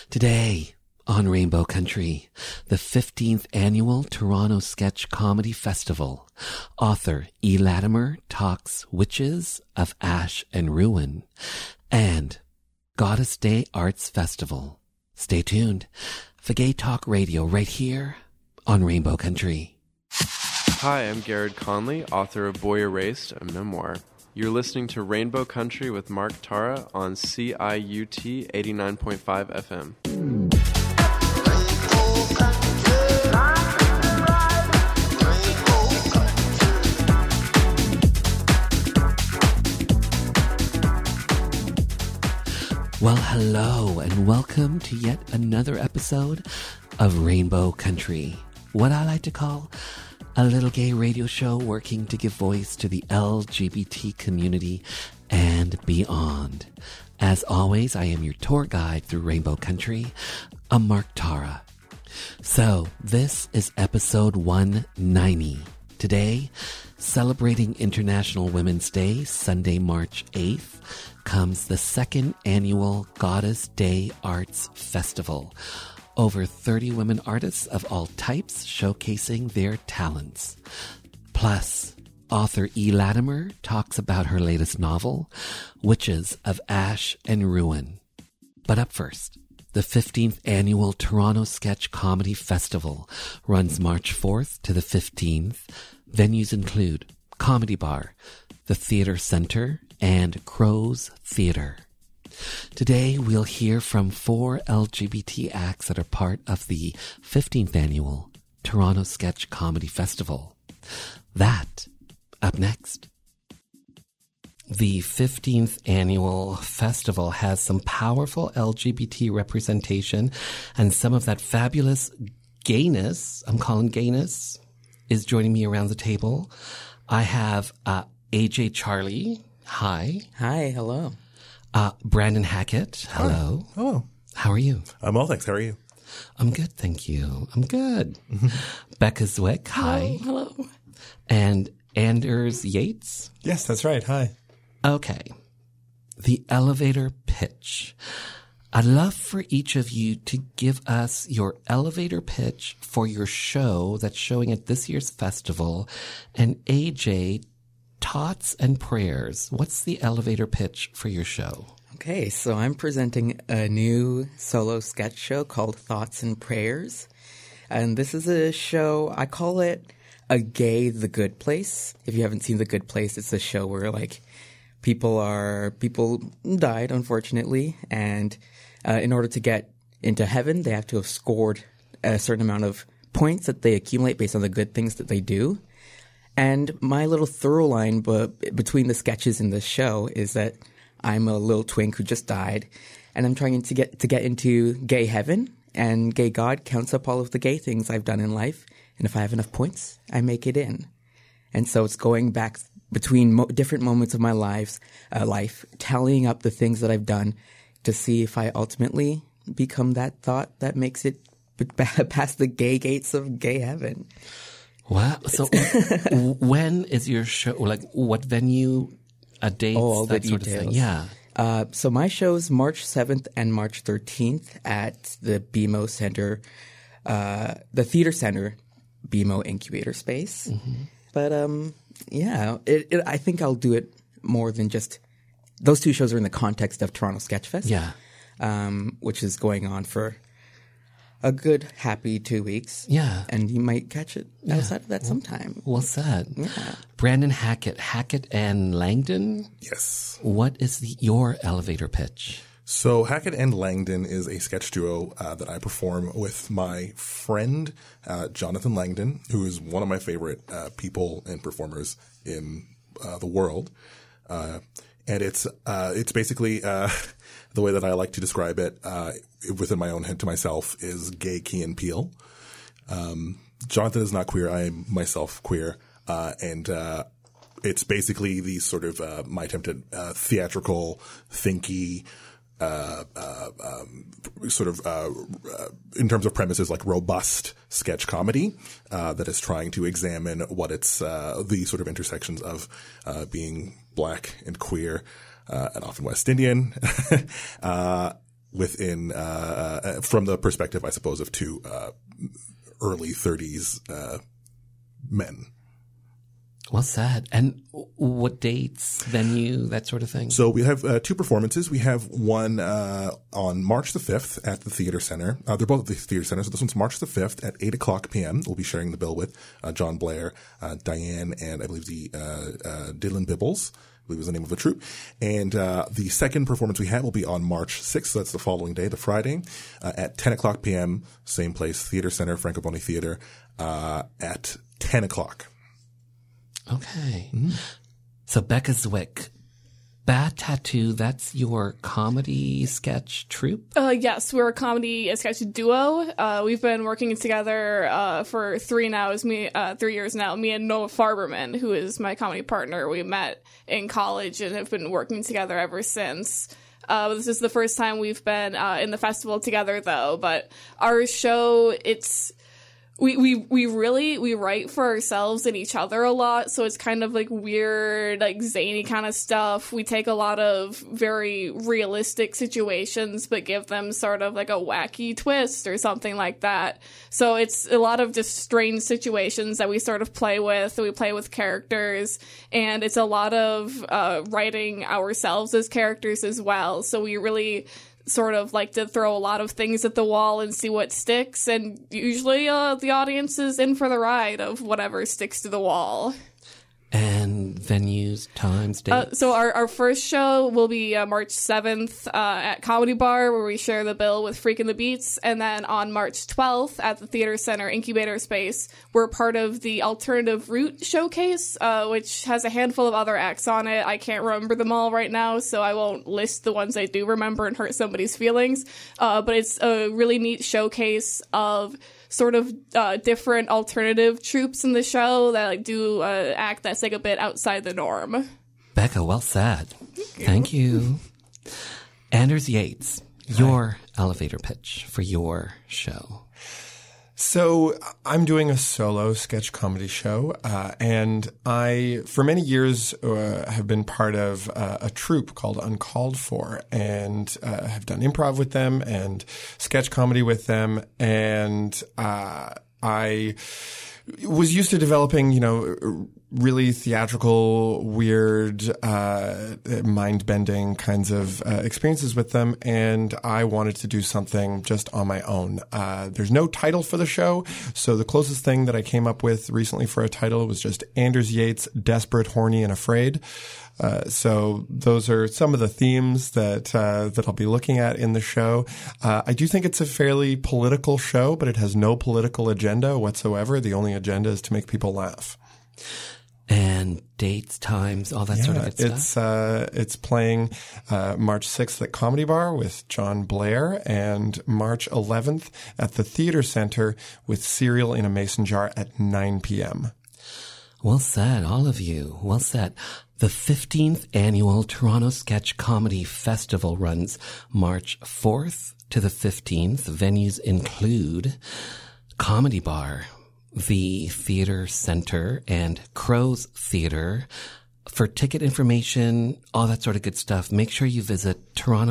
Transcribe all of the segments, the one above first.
Today on Rainbow Country, the 15th Annual Toronto Sketch Comedy Festival, author E. Latimer talks Witches of Ash and Ruin, and Goddess Day Arts Festival. Stay tuned for Gay Talk Radio right here on Rainbow Country. Hi, I'm Garrett Conley, author of Boy Erased, a memoir. You're listening to Rainbow Country with Mark Tara on CIUT 89.5 FM. Well, hello, and welcome to yet another episode of Rainbow Country, what I like to call a little gay radio show working to give voice to the LGBT community and beyond. As always, I am your tour guide through Rainbow Country. I'm Mark Tara. So, this is episode 190. Today, celebrating International Women's Day, Sunday, March 8th, comes the second annual Goddess Day Arts Festival. Over 30 women artists of all types showcasing their talents. Plus, author E. Latimer talks about her latest novel, Witches of Ash and Ruin. But up first, the 15th Annual Toronto Sketch Comedy Festival runs March 4th to the 15th. Venues include Comedy Bar, the Theatre Centre, and Crow's Theatre. Today, we'll hear from 4 LGBT acts that are part of the 15th Annual Toronto Sketch Comedy Festival. That, up next. The 15th Annual Festival has some powerful LGBT representation, and some of that fabulous gayness, I'm calling gayness, is joining me around the table. I have AJ Charlie. Hi. Hi, hello. Brandon Hackett. Hello. Hi. Hello. How are you? I'm well, thanks. How are you? I'm good, thank you. I'm good. Becca Zwick. Hi. Hello. And Anders Yates. Yes, that's right. Hi. Okay. The elevator pitch. I'd love for each of you to give us your elevator pitch for your show that's showing at this year's festival. And AJ, Thoughts and Prayers. What's the elevator pitch for your show? Okay, so I'm presenting a new solo sketch show called Thoughts and Prayers. And this is a show, I call it a gay The Good Place. If you haven't seen The Good Place, it's a show where people died, unfortunately. And in order to get into heaven, they have to have scored a certain amount of points that they accumulate based on the good things that they do. And my little through line between the sketches in this show is that I'm a little twink who just died, and I'm trying to get into gay heaven, and gay God counts up all of the gay things I've done in life, and if I have enough points, I make it in. And so it's going back between different moments of my life, tallying up the things that I've done to see if I ultimately become that thought that makes it past the gay gates of gay heaven. Wow. So when is your show? Like what venue, dates, all that the sort details. of thing? Yeah. So my show's March 7th and March 13th at the BMO Center, the Theatre Center, BMO Incubator Space. Mm-hmm. But I think I'll do it more than just – those two shows are in the context of Toronto Sketch Fest. Yeah. Which is going on for a good, happy 2 weeks. Yeah. And you might catch it outside of that sometime. Well said. Yeah. Brandon Hackett. Hackett and Langdon? Yes. What is your elevator pitch? So Hackett and Langdon is a sketch duo that I perform with my friend Jonathan Langdon, who is one of my favorite people and performers in the world. And it's basically the way that I like to describe it within my own head to myself is gay Key and Peele. Jonathan is not queer. I am myself queer. And it's basically the sort of my attempt at theatrical, thinky, sort of in terms of premises, like robust sketch comedy that is trying to examine what it's the sort of intersections of being black and queer and often West Indian within from the perspective, I suppose, of two early 30s men. Well said. And what dates, venue, that sort of thing? So we have two performances. We have one on March the 5th at the Theater Center. They're both at the Theater Center. So this one's March the 5th at 8 o'clock p.m. We'll be sharing the bill with John Blair, Diane, and I believe the Dylan Bibbles, I believe was the name of the troupe. And the second performance we have will be on March 6th. So that's the following day, the Friday, at 10 o'clock p.m. Same place, Theater Center, Francophonie Theater, at 10 o'clock. Okay. Mm-hmm. So Becca Zwick, Bad Tattoo, that's your comedy sketch troupe? Yes, we're a comedy sketch duo. We've been working together for 3 years now. Me and Noah Farberman, who is my comedy partner, we met in college and have been working together ever since. This is the first time we've been in the festival together, though. But our show, we write for ourselves and each other a lot, so it's kind of like weird, like zany kind of stuff. We take a lot of very realistic situations but give them sort of like a wacky twist or something like that. So it's a lot of just strange situations that we sort of play with. We play with characters, and it's a lot of writing ourselves as characters as well. So we really sort of like to throw a lot of things at the wall and see what sticks, and usually the audience is in for the ride of whatever sticks to the wall. And venues, times, dates? So our first show will be March 7th at Comedy Bar, where we share the bill with Freakin' the Beats. And then on March 12th at the Theater Center Incubator Space, we're part of the Alternative Route Showcase, which has a handful of other acts on it. I can't remember them all right now, so I won't list the ones I do remember and hurt somebody's feelings. But it's a really neat showcase of sort of different alternative troupes in the show that like do an act that's like a bit outside the norm. Becca, well said. Thank you. Anders Yates, your elevator pitch for your show. So I'm doing a solo sketch comedy show, and I, for many years, have been part of a troupe called Uncalled For, and have done improv with them and sketch comedy with them, and I was used to developing, really theatrical, weird, mind-bending kinds of experiences with them, and I wanted to do something just on my own. There's no title for the show, so the closest thing that I came up with recently for a title was just Anders Yates, Desperate, Horny, and Afraid. So those are some of the themes that I'll be looking at in the show. I do think it's a fairly political show, but it has no political agenda whatsoever. The only agenda is to make people laugh. And dates, times, all that sort of good stuff? It's playing March 6th at Comedy Bar with John Blair, and March 11th at the Theater Center with Cereal in a Mason Jar at 9 p.m. Well said, all of you. Well said. The 15th Annual Toronto Sketch Comedy Festival runs March 4th to the 15th. Venues include Comedy Bar, the Theater Center, and Crow's Theater. For ticket information, all that sort of good stuff, make sure you visit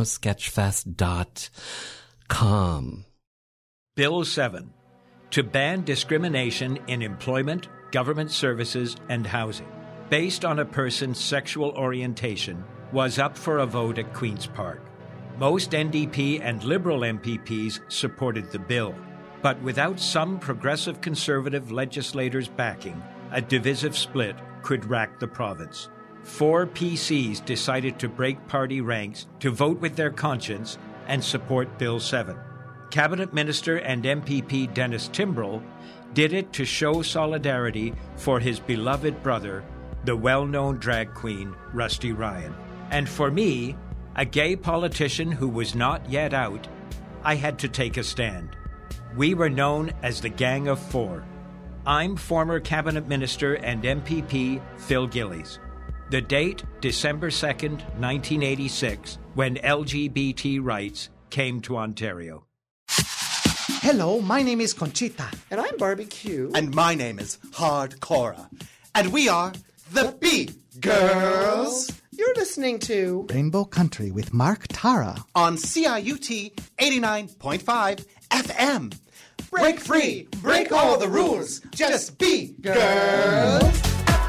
torontosketchfest.com. Bill 7, to ban discrimination in employment, government services, and housing, based on a person's sexual orientation, was up for a vote at Queen's Park. Most NDP and Liberal MPPs supported the bill, but without some progressive Conservative legislators' backing, a divisive split could rack the province. 4 PCs decided to break party ranks to vote with their conscience and support Bill 7. Cabinet Minister and MPP Dennis Timbrell did it to show solidarity for his beloved brother, the well-known drag queen Rusty Ryan. And for me, a gay politician who was not yet out, I had to take a stand. We were known as the Gang of Four. I'm former Cabinet Minister and MPP Phil Gillies. The date, December 2nd, 1986, when LGBT rights came to Ontario. Hello, my name is Conchita. And I'm Barbecue. And my name is Hardcora. And we are the B Girls. You're listening to Rainbow Country with Mark Tara on CIUT 89.5 FM. Break free, break all the rules, just be girls.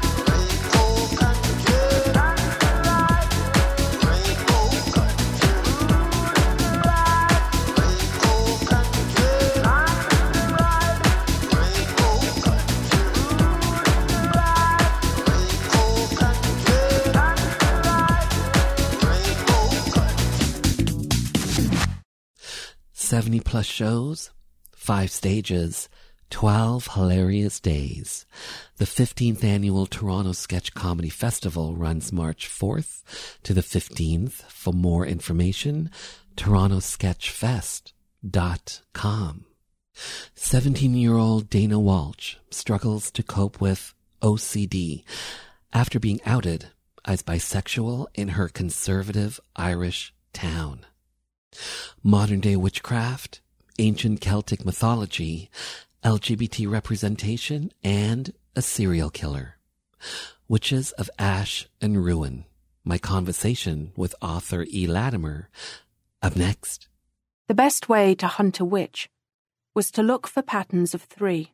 +70 shows, 5 stages, 12 hilarious days. The 15th annual Toronto Sketch Comedy Festival runs March 4th to the 15th. For more information, torontosketchfest.com. 17-year-old Dana Walsh struggles to cope with OCD after being outed as bisexual in her conservative Irish town. Modern-day witchcraft, ancient Celtic mythology, LGBT representation, and a serial killer. Witches of Ash and Ruin. My conversation with author E. Latimer. Up next. The best way to hunt a witch was to look for patterns of 3.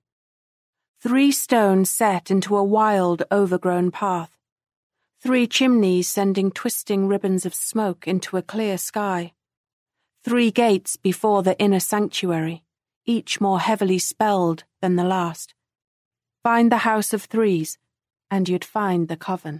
3 stones set into a wild, overgrown path. 3 chimneys sending twisting ribbons of smoke into a clear sky. 3 gates before the inner sanctuary, each more heavily spelled than the last. Find the house of 3s, and you'd find the coven.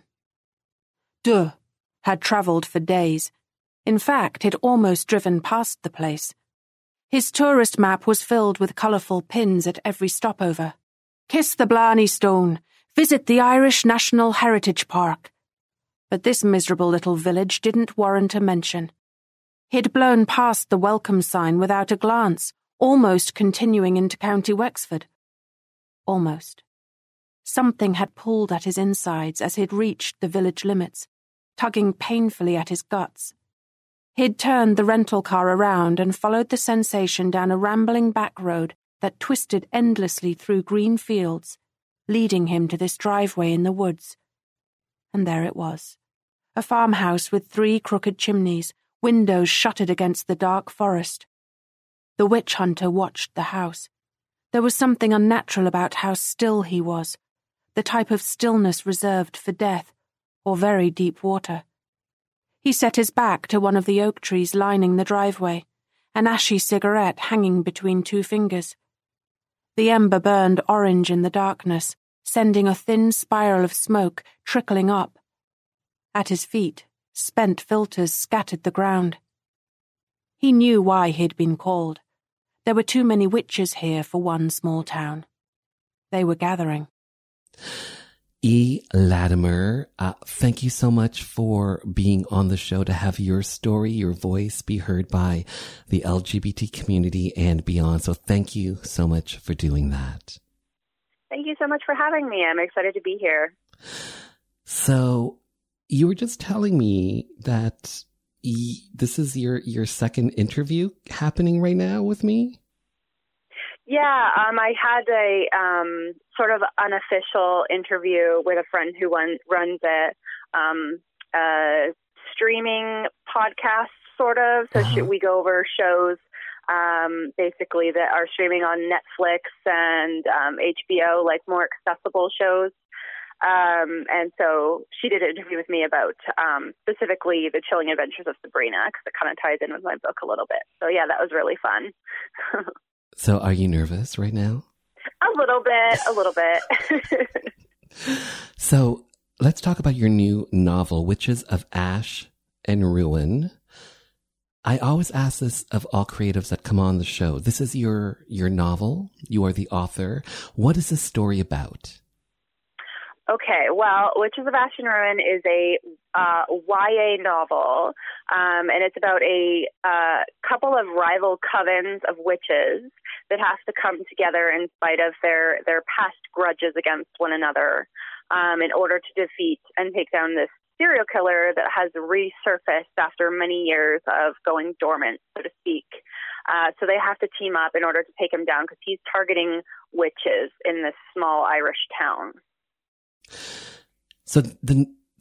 Deux had travelled for days. In fact, he'd almost driven past the place. His tourist map was filled with colourful pins at every stopover. Kiss the Blarney Stone. Visit the Irish National Heritage Park. But this miserable little village didn't warrant a mention. He'd blown past the welcome sign without a glance, almost continuing into County Wexford. Almost. Something had pulled at his insides as he'd reached the village limits, tugging painfully at his guts. He'd turned the rental car around and followed the sensation down a rambling back road that twisted endlessly through green fields, leading him to this driveway in the woods. And there it was, a farmhouse with 3 crooked chimneys, windows shuttered against the dark forest. The witch hunter watched the house. There was something unnatural about how still he was, the type of stillness reserved for death or very deep water. He set his back to one of the oak trees lining the driveway, an ashy cigarette hanging between 2 fingers. The ember burned orange in the darkness, sending a thin spiral of smoke trickling up. At his feet, spent filters scattered the ground. He knew why he'd been called. There were too many witches here for one small town. They were gathering. E. Latimer, thank you so much for being on the show to have your story, your voice be heard by the LGBT community and beyond. So thank you so much for doing that. Thank you so much for having me. I'm excited to be here. So you were just telling me that this is your second interview happening right now with me? Yeah, I had a sort of unofficial interview with a friend who runs a streaming podcast, sort of. So we go over shows basically that are streaming on Netflix and HBO, like more accessible shows. And so she did an interview with me about specifically The Chilling Adventures of Sabrina, because it kind of ties in with my book a little bit. So yeah, that was really fun. So are you nervous right now? A little bit. So let's talk about your new novel, Witches of Ash and Ruin. I always ask this of all creatives that come on the show. This is your novel. You are the author. What is this story about? Okay, well, Witches of Ash and Ruin is a YA novel, and it's about a couple of rival covens of witches that have to come together in spite of their past grudges against one another in order to defeat and take down this serial killer that has resurfaced after many years of going dormant, so to speak. So they have to team up in order to take him down because he's targeting witches in this small Irish town. So the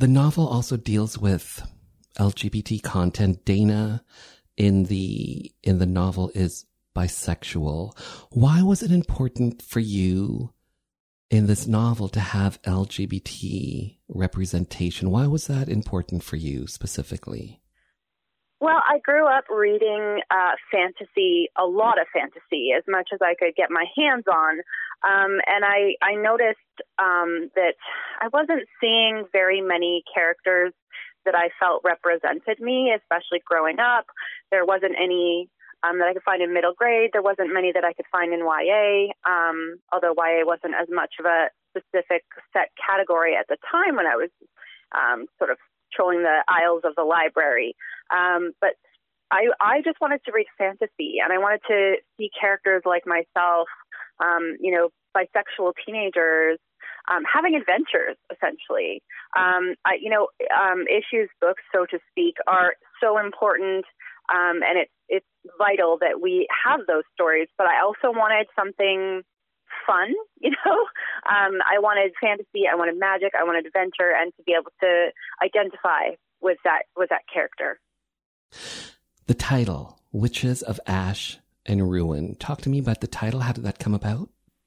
The novel also deals with LGBT content. Dana in the novel is bisexual. Why was it important for you in this novel to have LGBT representation? Why was that important for you specifically? Well, I grew up reading fantasy, a lot of fantasy, as much as I could get my hands on. And I noticed that I wasn't seeing very many characters that I felt represented me, especially growing up. There wasn't any that I could find in middle grade. There wasn't many that I could find in YA, although YA wasn't as much of a specific set category at the time when I was sort of trolling the aisles of the library. But I just wanted to read fantasy, and I wanted to see characters like myself, bisexual teenagers, having adventures, essentially. Issues books, so to speak, are so important, and it's vital that we have those stories. But I also wanted something fun, I wanted fantasy, I wanted magic, I wanted adventure, and to be able to identify with that character. The title, Witches of Ash and Ruin. Talk to me about the title. How did that come about?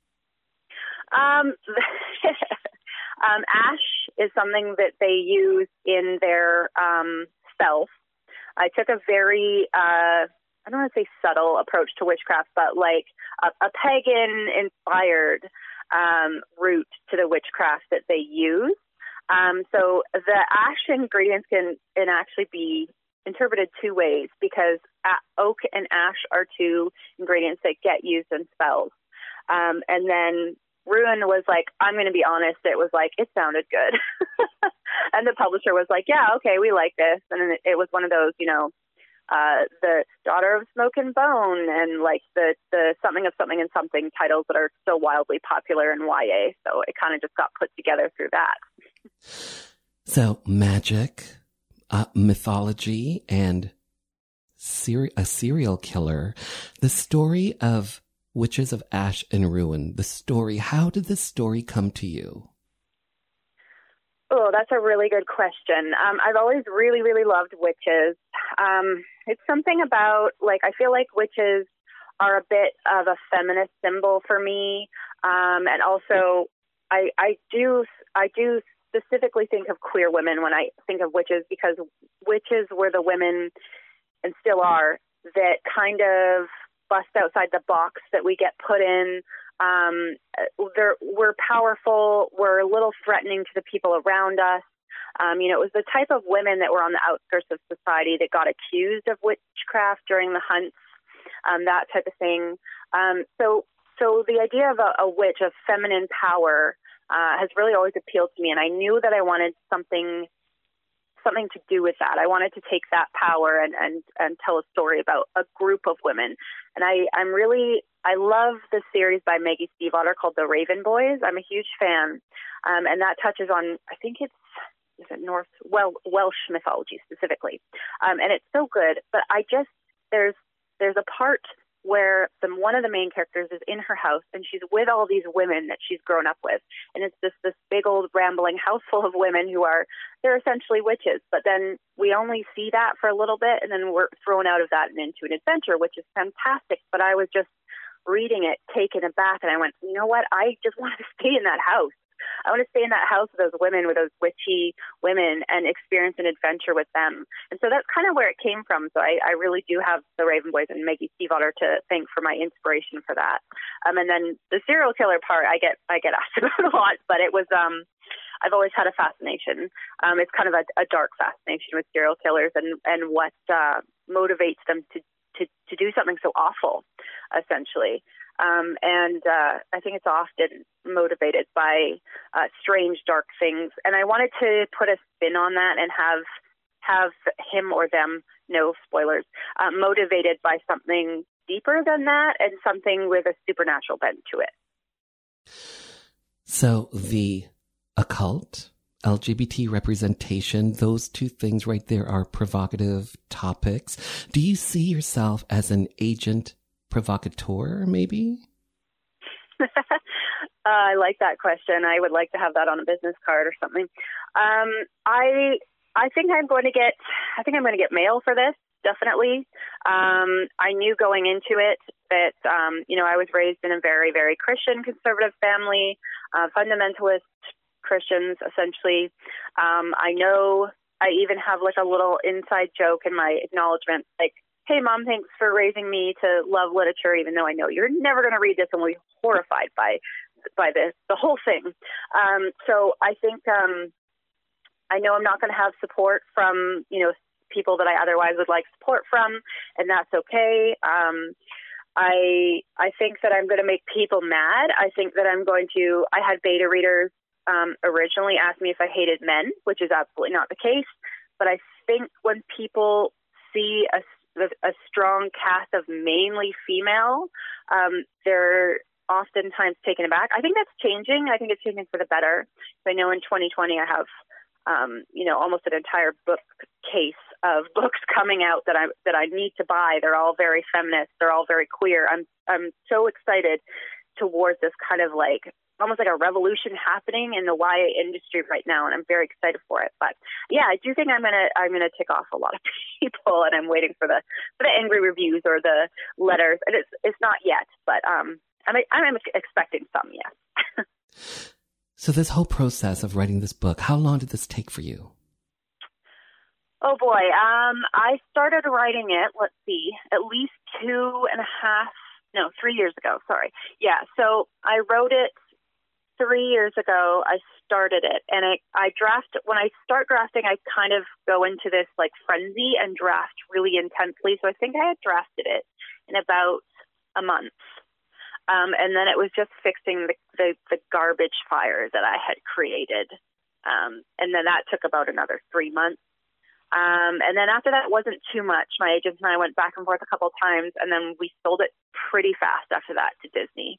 Ash is something that they use in their spells. I took a very, I don't want to say subtle approach to witchcraft, but like a pagan-inspired route to the witchcraft that they use. So the ash ingredients can actually be interpreted two ways, because oak and ash are two ingredients that get used in spells. And then Ruin was like, I'm going to be honest, it was like, it sounded good. And the publisher was like, yeah, okay, we like this. And then it was one of those, the Daughter of Smoke and Bone, and like the something of something and something titles that are so wildly popular in YA. So it kind of just got put together through that. So magic, mythology, and a serial killer. The story of Witches of Ash and Ruin, how did this story come to you? Oh, that's a really good question. I've always really, really loved witches. It's something about, I feel like witches are a bit of a feminist symbol for me. And also, I do specifically think of queer women when I think of witches, because witches were the women, and still are, that kind of bust outside the box that we get put in. We're powerful. We're a little threatening to the people around us. It was the type of women that were on the outskirts of society that got accused of witchcraft during the hunts, that type of thing. So the idea of a witch, of feminine power, has really always appealed to me, and I knew that I wanted something to do with that. I wanted to take that power and tell a story about a group of women. And I love the series by Maggie Stiefvater called The Raven Boys. I'm a huge fan. And that touches on, I think Welsh mythology specifically. And it's so good. But there's a part where one of the main characters is in her house, and she's with all these women that she's grown up with. And it's just this big old rambling house full of women they're essentially witches. But then we only see that for a little bit, and then we're thrown out of that and into an adventure, which is fantastic. But I was just reading it, taken aback, and I went, you know what? I just want to stay in that house. I want to stay in that house with those women, with those witchy women, and experience an adventure with them. And so that's kind of where it came from. So I really do have the Raven Boys and Maggie Stiefvater to thank for my inspiration for that. And then the serial killer part, I get asked about a lot, but it was I've always had a fascination. It's kind of a dark fascination with serial killers and what motivates them to do something so awful, essentially. And I think it's often motivated by strange, dark things. And I wanted to put a spin on that and have him or them, no spoilers, motivated by something deeper than that and something with a supernatural bent to it. So the occult, LGBT representation, those two things right there are provocative topics. Do you see yourself as an agent provocateur, maybe? I like that question. I would like to have that on a business card or something. I think I'm going to get mail for this. Definitely. I knew going into it that, I was raised in a very, very Christian conservative family, fundamentalist Christians, essentially. I know I even have like a little inside joke in my acknowledgement, like, hey, Mom, thanks for raising me to love literature, even though I know you're never going to read this and will be horrified by the whole thing. So I think I know I'm not going to have support from, people that I otherwise would like support from, and that's okay. I think that I'm going to make people mad. I think that I had beta readers originally ask me if I hated men, which is absolutely not the case. But I think when people see a strong cast of mainly female, they're oftentimes taken aback. I think that's changing. I think it's changing for the better. I know in 2020 I have, almost an entire bookcase of books coming out that I need to buy. They're all very feminist. They're all very queer. I'm so excited towards this kind of like almost like a revolution happening in the YA industry right now, and I'm very excited for it. But yeah, I do think I'm gonna tick off a lot of people, and I'm waiting for the angry reviews or the letters. And it's not yet, but I'm expecting some, yes. So this whole process of writing this book, how long did this take for you? Oh boy, I started writing it, at least 3 years ago. Sorry. Yeah, so I wrote it 3 years ago. I started it, and when I start drafting, I kind of go into this like frenzy and draft really intensely. So I think I had drafted it in about a month. And then it was just fixing the garbage fire that I had created. And then that took about another 3 months. And then after that, it wasn't too much. My agent and I went back and forth a couple of times, and then we sold it pretty fast after that to Disney.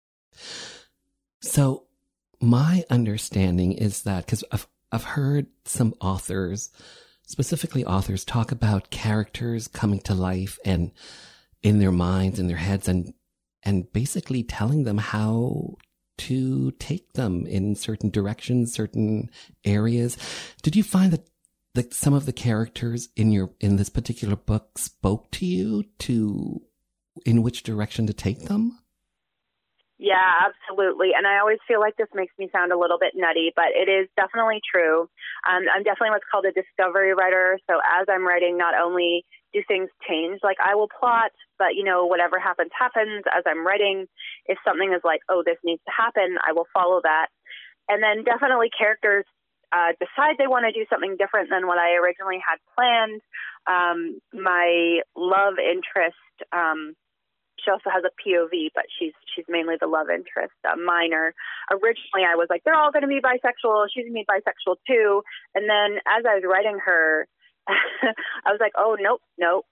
So my understanding is that, because I've heard some authors, specifically authors, talk about characters coming to life and in their minds, in their heads, and basically telling them how to take them in certain directions, certain areas. Did you find that some of the characters in this particular book spoke to you in which direction to take them? Yeah, absolutely. And I always feel like this makes me sound a little bit nutty, but it is definitely true. I'm definitely what's called a discovery writer. So as I'm writing, not only do things change, like I will plot, but whatever happens as I'm writing. If something is like, oh, this needs to happen, I will follow that. And then definitely characters decide they want to do something different than what I originally had planned. My love interest, she also has a POV, but she's mainly the love interest, Minor. Originally, I was like, they're all going to be bisexual. She's going to be bisexual too. And then as I was writing her, I was like, oh, nope,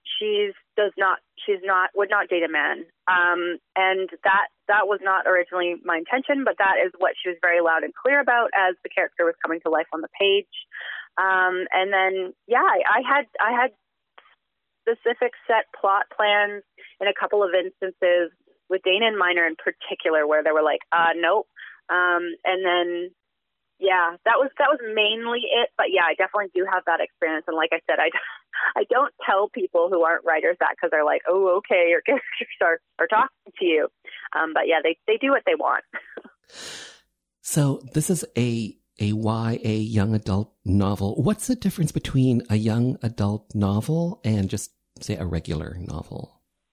would not date a man. And that was not originally my intention, but that is what she was very loud and clear about as the character was coming to life on the page. And then, yeah, I had specific set plot plans in a couple of instances with Dana and Minor in particular, where they were like, nope. And then, yeah, that was mainly it. But yeah, I definitely do have that experience. And like I said, I don't tell people who aren't writers that, because they're like, oh, okay, your characters are talking to you. But yeah, they do what they want. So this is a YA young adult novel. What's the difference between a young adult novel and just, say, a regular novel?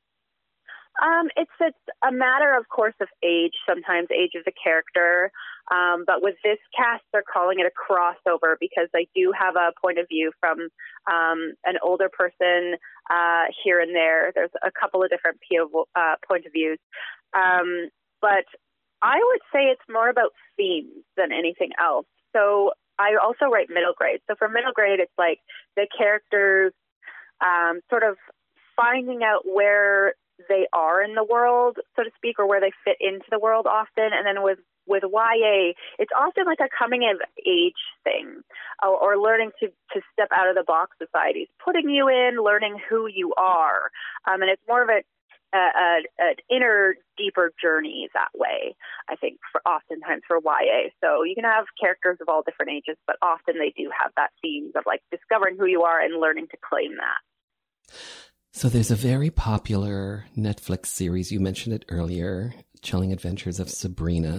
It's a matter, of course, of age, sometimes age of the character. But with this cast, they're calling it a crossover because they do have a point of view from an older person here and there. There's a couple of different point of views. But I would say it's more about themes than anything else. So I also write middle grade. So for middle grade, it's like the characters sort of finding out where they are in the world, so to speak, or where they fit into the world often. And then with YA, it's often like a coming of age thing, or learning to step out of the box society. It's putting you in, learning who you are. And it's more of an inner, deeper journey that way, I think, oftentimes for YA. So you can have characters of all different ages, but often they do have that theme of like discovering who you are and learning to claim that. So there's a very popular Netflix series, you mentioned it earlier, Chilling Adventures of Sabrina.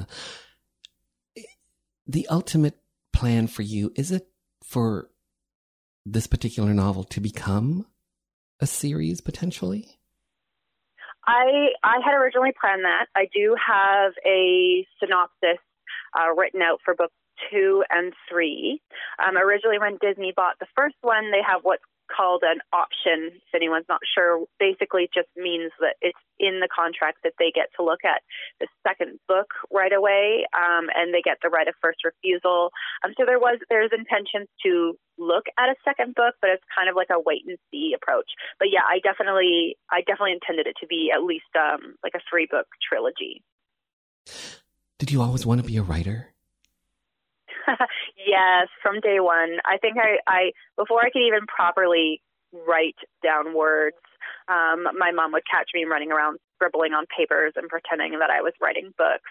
The ultimate plan for you, is it for this particular novel to become a series potentially? I had originally planned that. I do have a synopsis written out for book 2 and 3. Originally, when Disney bought the first one, they have what's called an option. If anyone's not sure, basically it just means that it's in the contract that they get to look at the second book right away, and they get the right of first refusal. So there's intentions to look at a second book, but it's kind of like a wait and see approach. But yeah, I definitely intended it to be at least like a 3-book trilogy. Did you always want to be a writer? Yes, from day one. I think I before I could even properly write down words, my mom would catch me running around scribbling on papers and pretending that I was writing books.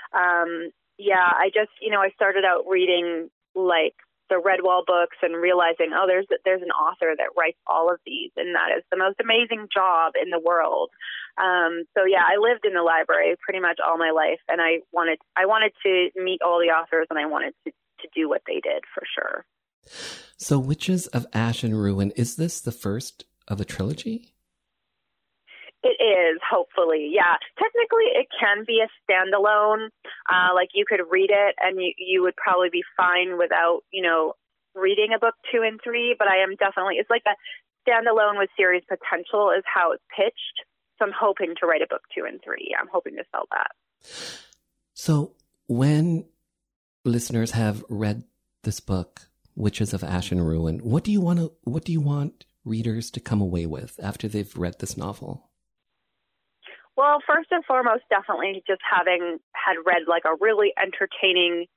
I just, I started out reading like the Redwall books and realizing, there's an author that writes all of these, and that is the most amazing job in the world. I lived in the library pretty much all my life, and I wanted to meet all the authors, and I wanted to do what they did for sure. So Witches of Ash and Ruin, is this the first of a trilogy? It is, hopefully, yeah. Technically, it can be a standalone. Like you could read it, and you would probably be fine without, reading a book 2 and 3. But I am definitely, it's like a standalone with series potential is how it's pitched. So I'm hoping to write a book 2 and 3. I'm hoping to sell that. So when listeners have read this book, Witches of Ash and Ruin, what do you want readers to come away with after they've read this novel? Well, first and foremost, definitely just having had read like a really entertaining,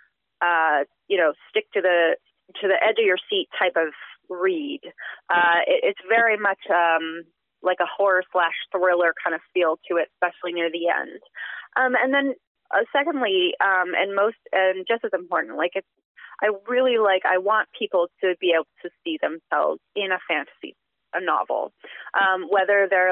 stick to the edge of your seat type of read. It's very much like a horror/thriller kind of feel to it, especially near the end. And then secondly, and just as important, I want people to be able to see themselves in a fantasy novel, whether they're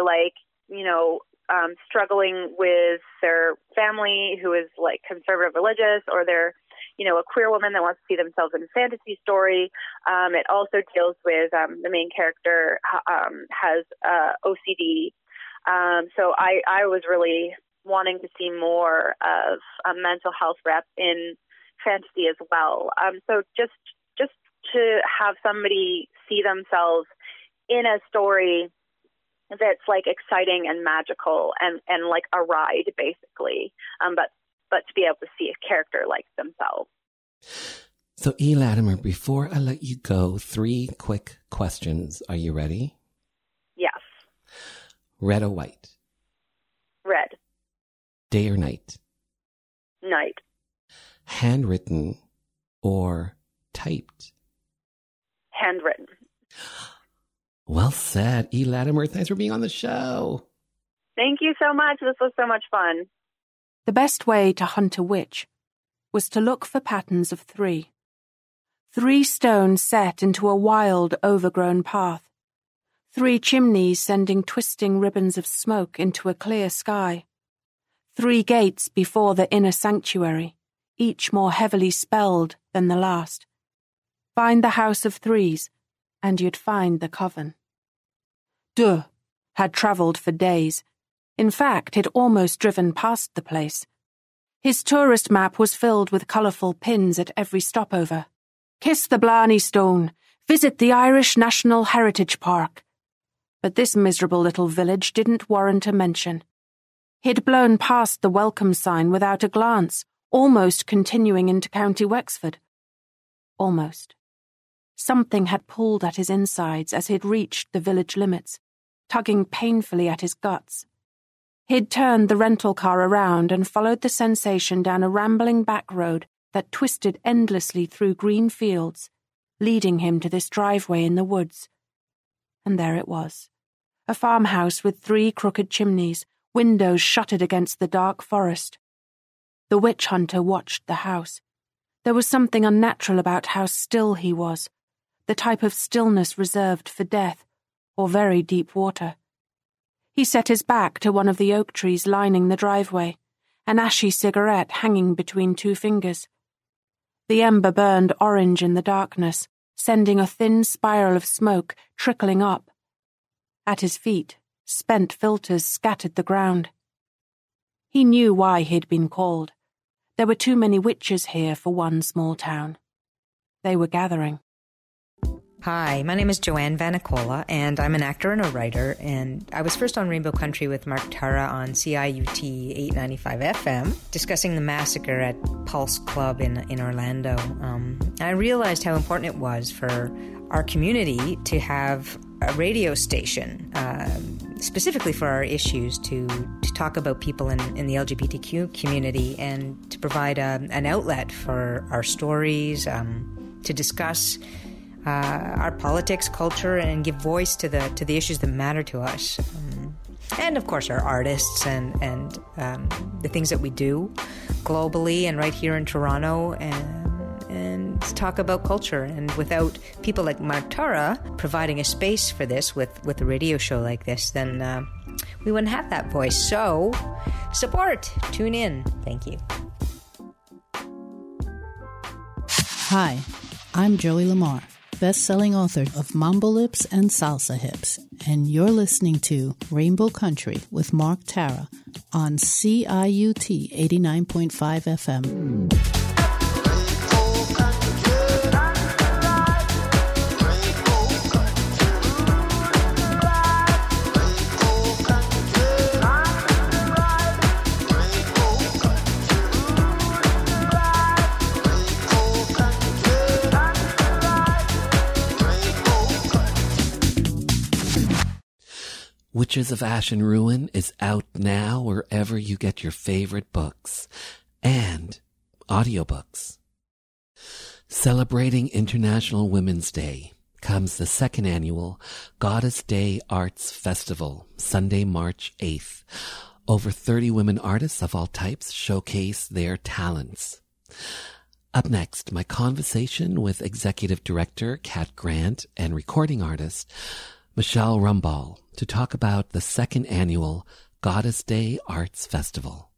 struggling with their family who is like conservative religious, or they're, a queer woman that wants to see themselves in a fantasy story. It also deals with the main character has OCD. So I was really wanting to see more of a mental health rep in fantasy as well. So just to have somebody see themselves in a story that's like exciting and magical and like a ride basically, but to be able to see a character like themselves. So E. Latimer, before I let you go, 3 quick questions. Are you ready? Yes. Red or white? Red. Day or night? Night. Handwritten or typed? Handwritten. Well said. E. Latimer, thanks for being on the show. Thank you so much. This was so much fun. The best way to hunt a witch was to look for patterns of 3. 3 stones set into a wild, overgrown path. 3 chimneys sending twisting ribbons of smoke into a clear sky. 3 gates before the inner sanctuary, each more heavily spelled than the last. Find the house of 3s, and you'd find the coven. Deux had travelled for days. In fact, he'd almost driven past the place. His tourist map was filled with colourful pins at every stopover. Kiss the Blarney Stone. Visit the Irish National Heritage Park. But this miserable little village didn't warrant a mention. He'd blown past the welcome sign without a glance, almost continuing into County Wexford. Almost. Something had pulled at his insides as he'd reached the village limits, tugging painfully at his guts. He'd turned the rental car around and followed the sensation down a rambling back road that twisted endlessly through green fields, leading him to this driveway in the woods. And there it was, A farmhouse with 3 crooked chimneys, windows shuttered against the dark forest. The witch hunter watched the house. There was something unnatural about how still he was, the type of stillness reserved for death or very deep water. He set his back to one of the oak trees lining the driveway, an ashy cigarette hanging between 2 fingers. The ember burned orange in the darkness, sending a thin spiral of smoke trickling up. At his feet, spent filters scattered the ground. He knew why he'd been called. There were too many witches here for one small town. They were gathering. Hi, my name is Joanne Vanicola, and I'm an actor and a writer, and I was first on Rainbow Country with Mark Tara on CIUT 895 FM, discussing the massacre at Pulse Club in Orlando. I realized how important it was for our community to have a radio station, specifically for our issues, to talk about people in the LGBTQ community and to provide an outlet for our stories, to discuss our politics, culture, and give voice to the issues that matter to us. And, of course, our artists and the things that we do globally and right here in Toronto, and talk about culture. And without people like Mark Tara providing a space for this with a radio show like this, then we wouldn't have that voice. So, support. Tune in. Thank you. Hi, I'm Joey Lamar, best-selling author of Mambo Lips and Salsa Hips, and you're listening to Rainbow Country with Mark Tara on CIUT 89.5 FM. Witches of Ash and Ruin is out now wherever you get your favorite books and audiobooks. Celebrating International Women's Day comes the 2nd annual Goddess Day Arts Festival, Sunday, March 8th. Over 30 women artists of all types showcase their talents. Up next, my conversation with Executive Director Kat Grant and recording artist Michelle Rumball to talk about the 2nd annual Goddess Day Arts Festival.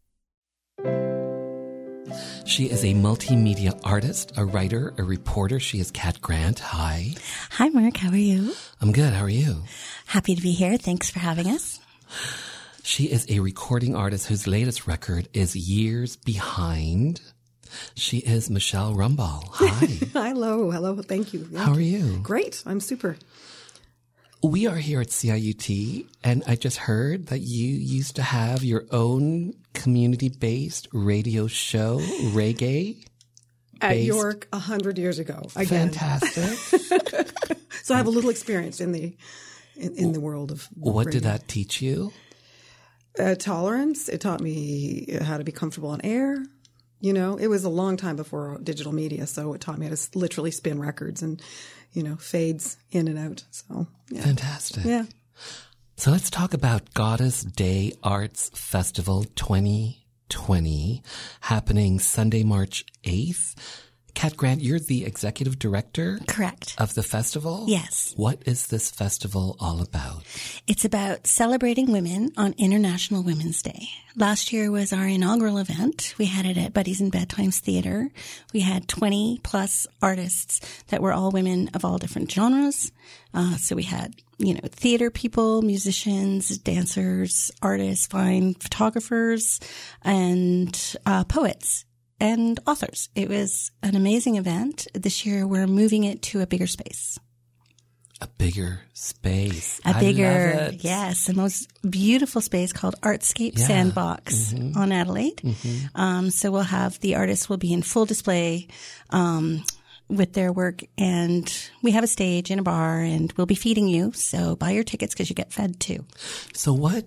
She is a multimedia artist, a writer, a reporter. She is Kat Grant. Hi. Hi, Mark. How are you? I'm good. How are you? Happy to be here. Thanks for having us. She is a recording artist whose latest record is Years Behind. She is Michelle Rumball. Hi. Hello. Thank you. How are you? Great. I'm super. We are here at CIUT, and I just heard that you used to have your own community-based radio show, reggae. At York 100 years ago. Again. Fantastic. So I have a little experience in the world of What radio. did that teach you? Tolerance. It taught me how to be comfortable on air. You know, it was a long time before digital media, so it taught me how to literally spin records and, fades in and out. So, yeah. Fantastic. Yeah. So let's talk about Goddess Day Arts Festival 2020, happening Sunday, March 8th. Kat Grant, you're the executive director? Correct. Of the festival? Yes. What is this festival all about? It's about celebrating women on International Women's Day. Last year was our inaugural event. We had it at Buddies and Bedtimes Theater. We had 20 plus artists that were all women of all different genres. So we had, theater people, musicians, dancers, artists, fine photographers, and poets. And authors. It was an amazing event. This year we're moving it to a bigger space. A bigger space. I love it. Yes, the most beautiful space called Artscape Sandbox on Adelaide. Mm-hmm. So we'll have the artists will be in full display with their work, and we have a stage and a bar, and we'll be feeding you. So buy your tickets because you get fed too. So what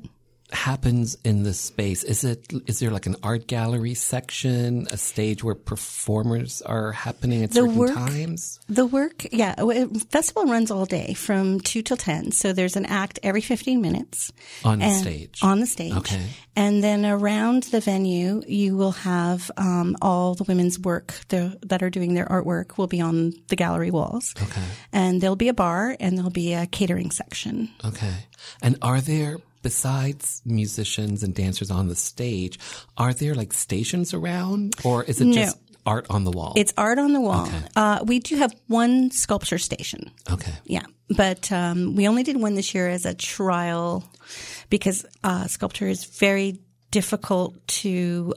happens in this space? Is there like an art gallery section, a stage where performers are happening at certain times? The work, yeah. Festival runs all day from 2 till 10. So there's an act every 15 minutes. On the stage? On the stage. Okay. And then around the venue, you will have all the women's work that are doing their artwork will be on the gallery walls. Okay. And there'll be a bar and there'll be a catering section. Okay. And are there, besides musicians and dancers on the stage, are there like stations around, or is it just art on the wall? It's art on the wall. Okay. We do have one sculpture station. Okay. Yeah. But we only did one this year as a trial because sculpture is very difficult to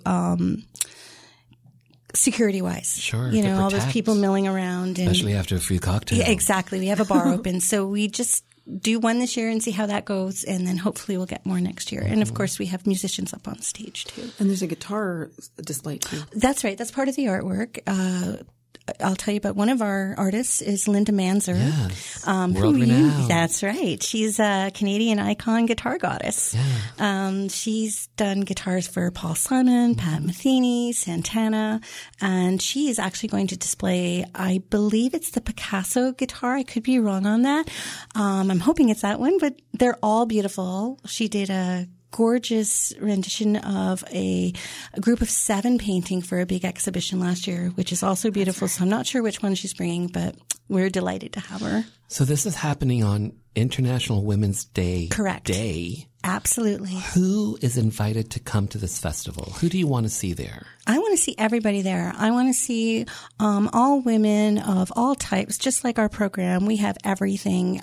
security-wise. Sure. You know, all those people milling around. Especially after a few cocktails. Yeah, exactly. We have a bar open. So we just do one this year and see how that goes, and then hopefully we'll get more next year. And of course, we have musicians up on stage too. And there's a guitar display too. That's right. That's part of the artwork. I'll tell you about one of our artists is Linda Manzer. Yes. World renowned. That's right. She's a Canadian icon guitar goddess. Yeah. She's done guitars for Paul Simon, Pat Metheny, Santana, and she is actually going to display, I believe it's the Picasso guitar. I could be wrong on that. I'm hoping it's that one, but they're all beautiful. She did a gorgeous rendition of a group of 7 painting for a big exhibition last year, which is also beautiful. So I'm not sure which one she's bringing, but we're delighted to have her. So this is happening on International Women's Day. Correct. Absolutely. Who is invited to come to this festival? Who do you want to see there? I want to see everybody there. I want to see all women of all types, just like our program. We have everything.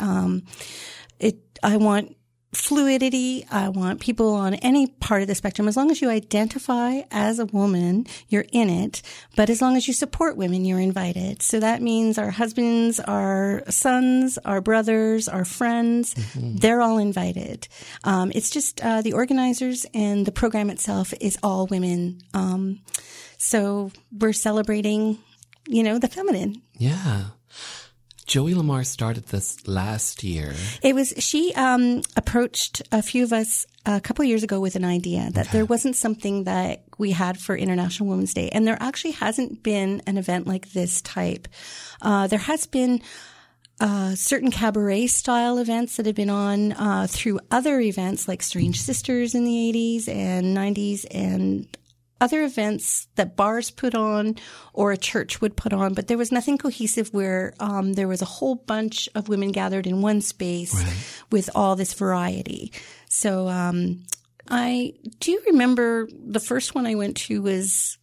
I want fluidity. I want people on any part of the spectrum. As long as you identify as a woman, you're in it. But as long as you support women, you're invited. So that means our husbands, our sons, our brothers, our friends, they're all invited. It's just the organizers, and the program itself is all women. So we're celebrating, the feminine. Yeah. Joey Lamar started this last year. She approached a few of us a couple of years ago with an idea that there wasn't something that we had for International Women's Day. And there actually hasn't been an event like this type. There has been certain cabaret style events that have been on through other events like Strange Sisters in the 80s and 90s and other events that bars put on or a church would put on, but there was nothing cohesive where there was a whole bunch of women gathered in one space with all this variety. So I do remember the first one I went to was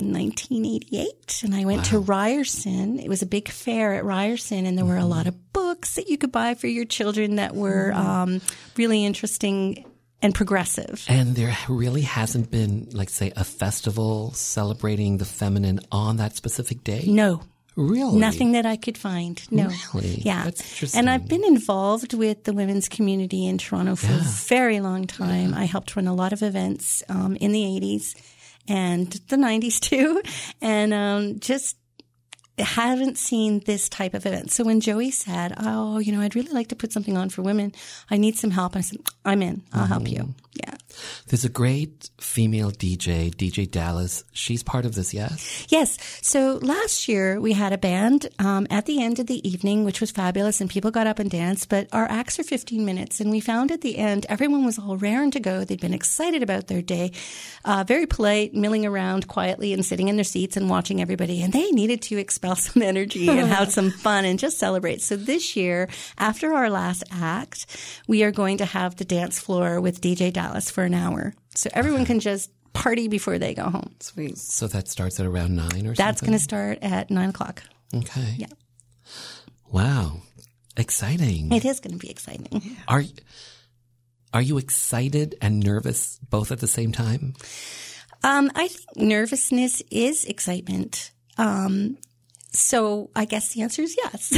1988, and I went to Ryerson. It was a big fair at Ryerson, and there were a lot of books that you could buy for your children that were really interesting and progressive. And there really hasn't been, like, say, a festival celebrating the feminine on that specific day? No. Really? Nothing that I could find. No. Really? Yeah. That's interesting. And I've been involved with the women's community in Toronto for a very long time. I helped run a lot of events in the 80s and the 90s too. And just haven't seen this type of event. So when Joey said, I'd really like to put something on for women, I need some help. I said, I'm in. I'll help you. Yeah. There's a great female DJ Dallas. She's part of this, yes? Yes. So last year we had a band at the end of the evening, which was fabulous, and people got up and danced. But our acts are 15 minutes, and we found at the end everyone was all raring to go. They'd been excited about their day, very polite, milling around quietly and sitting in their seats and watching everybody. And they needed to expel some energy and have some fun and just celebrate. So this year, after our last act, we are going to have the dance floor with DJ Dallas for an hour. So everyone can just party before they go home. Sweet. So that starts at around 9 or something? That's going to start at 9 o'clock. Okay. Yeah. Wow. Exciting. It is going to be exciting. Yeah. Are you excited and nervous both at the same time? I think nervousness is excitement. So I guess the answer is yes.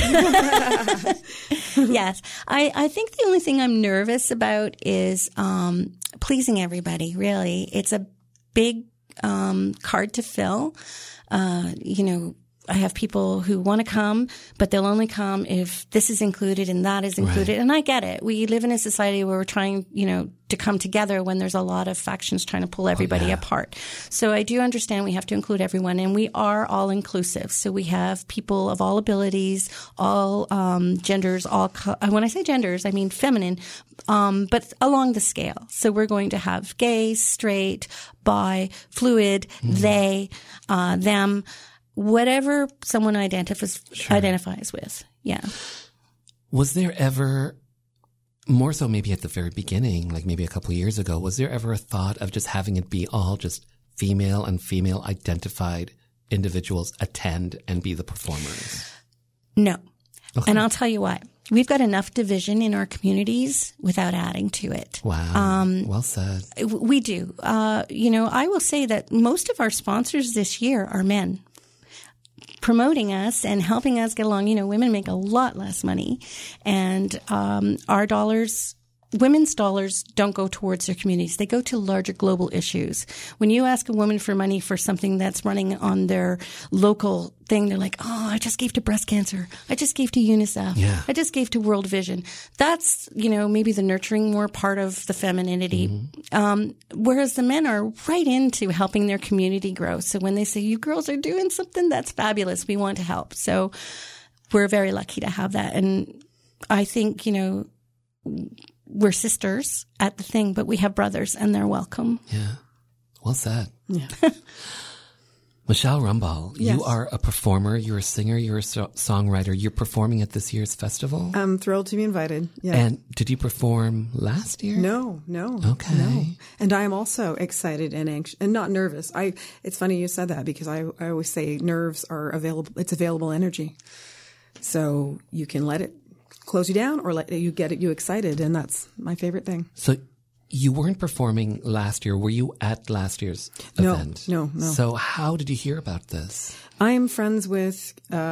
Yes. I think the only thing I'm nervous about is pleasing everybody, really. It's a big card to fill. I have people who want to come, but they'll only come if this is included and that is included. Right. And I get it. We live in a society where we're trying, to come together when there's a lot of factions trying to pull everybody apart. So I do understand we have to include everyone, and we are all inclusive. So we have people of all abilities, all genders, when I say genders, I mean feminine, but along the scale. So we're going to have gay, straight, bi, fluid, they, them, whatever someone identifies with. Yeah. Was there ever, more so maybe at the very beginning, like maybe a couple of years ago, was there ever a thought of just having it be all just female and female identified individuals attend and be the performers? No. Okay. And I'll tell you why. We've got enough division in our communities without adding to it. Wow. Well said. We do. I will say that most of our sponsors this year are men, promoting us and helping us get along. Women make a lot less money, and our dollars, women's dollars, don't go towards their communities. They go to larger global issues. When you ask a woman for money for something that's running on their local thing, they're like, oh, I just gave to breast cancer. I just gave to UNICEF. Yeah. I just gave to World Vision. That's, maybe the nurturing more part of the femininity. Mm-hmm. Whereas the men are right into helping their community grow. So when they say, you girls are doing something, that's fabulous. We want to help. So we're very lucky to have that. And I think, we're sisters at the thing, but we have brothers and they're welcome. Yeah. Well said. Yeah. Michelle Rumball, yes. You are a performer, you're a singer, you're a songwriter. You're performing at this year's festival? I'm thrilled to be invited. Yeah. And did you perform last year? No. Okay. No. And I am also excited and anxious and not nervous. It's funny you said that because I always say nerves are available. It's available energy. So you can let it close you down or let you get you excited, and that's my favorite thing. So you weren't performing last year. Were you at last year's event? No. So how did you hear about this? I'm friends with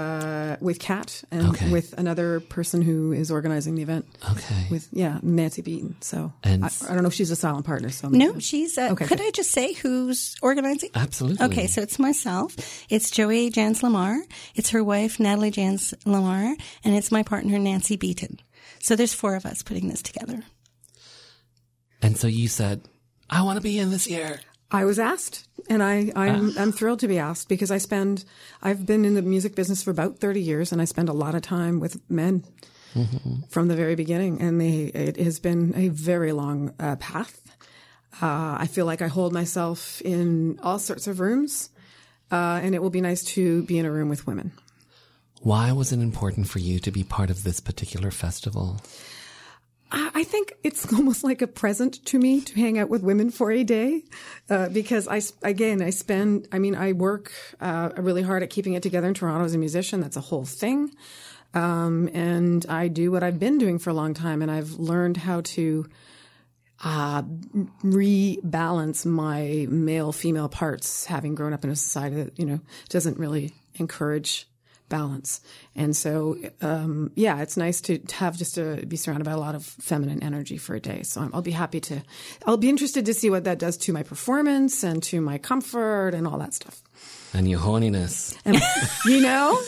Kat and with another person who is organizing the event. Okay. With Nancy Beaton. So and I don't know if she's a silent partner. So no, she's. Could I just say who's organizing? Absolutely. Okay, so it's myself. It's Joey Jans Lamar. It's her wife Natalie Jans Lamar, and it's my partner Nancy Beaton. So there's 4 of us putting this together. And so you said, I want to be in this year. I was asked, and I'm thrilled to be asked because I've been in the music business for about 30 years, and I spend a lot of time with men from the very beginning, and it has been a very long path. I feel like I hold myself in all sorts of rooms, and it will be nice to be in a room with women. Why was it important for you to be part of this particular festival? I think it's almost like a present to me to hang out with women for a day, because I work really hard at keeping it together in Toronto as a musician. That's a whole thing. And I do what I've been doing for a long time, and I've learned how to rebalance my male-female parts, having grown up in a society that, doesn't really encourage balance. And so, it's nice to have just to be surrounded by a lot of feminine energy for a day. So I'll be interested to see what that does to my performance and to my comfort and all that stuff. And your horniness. And, you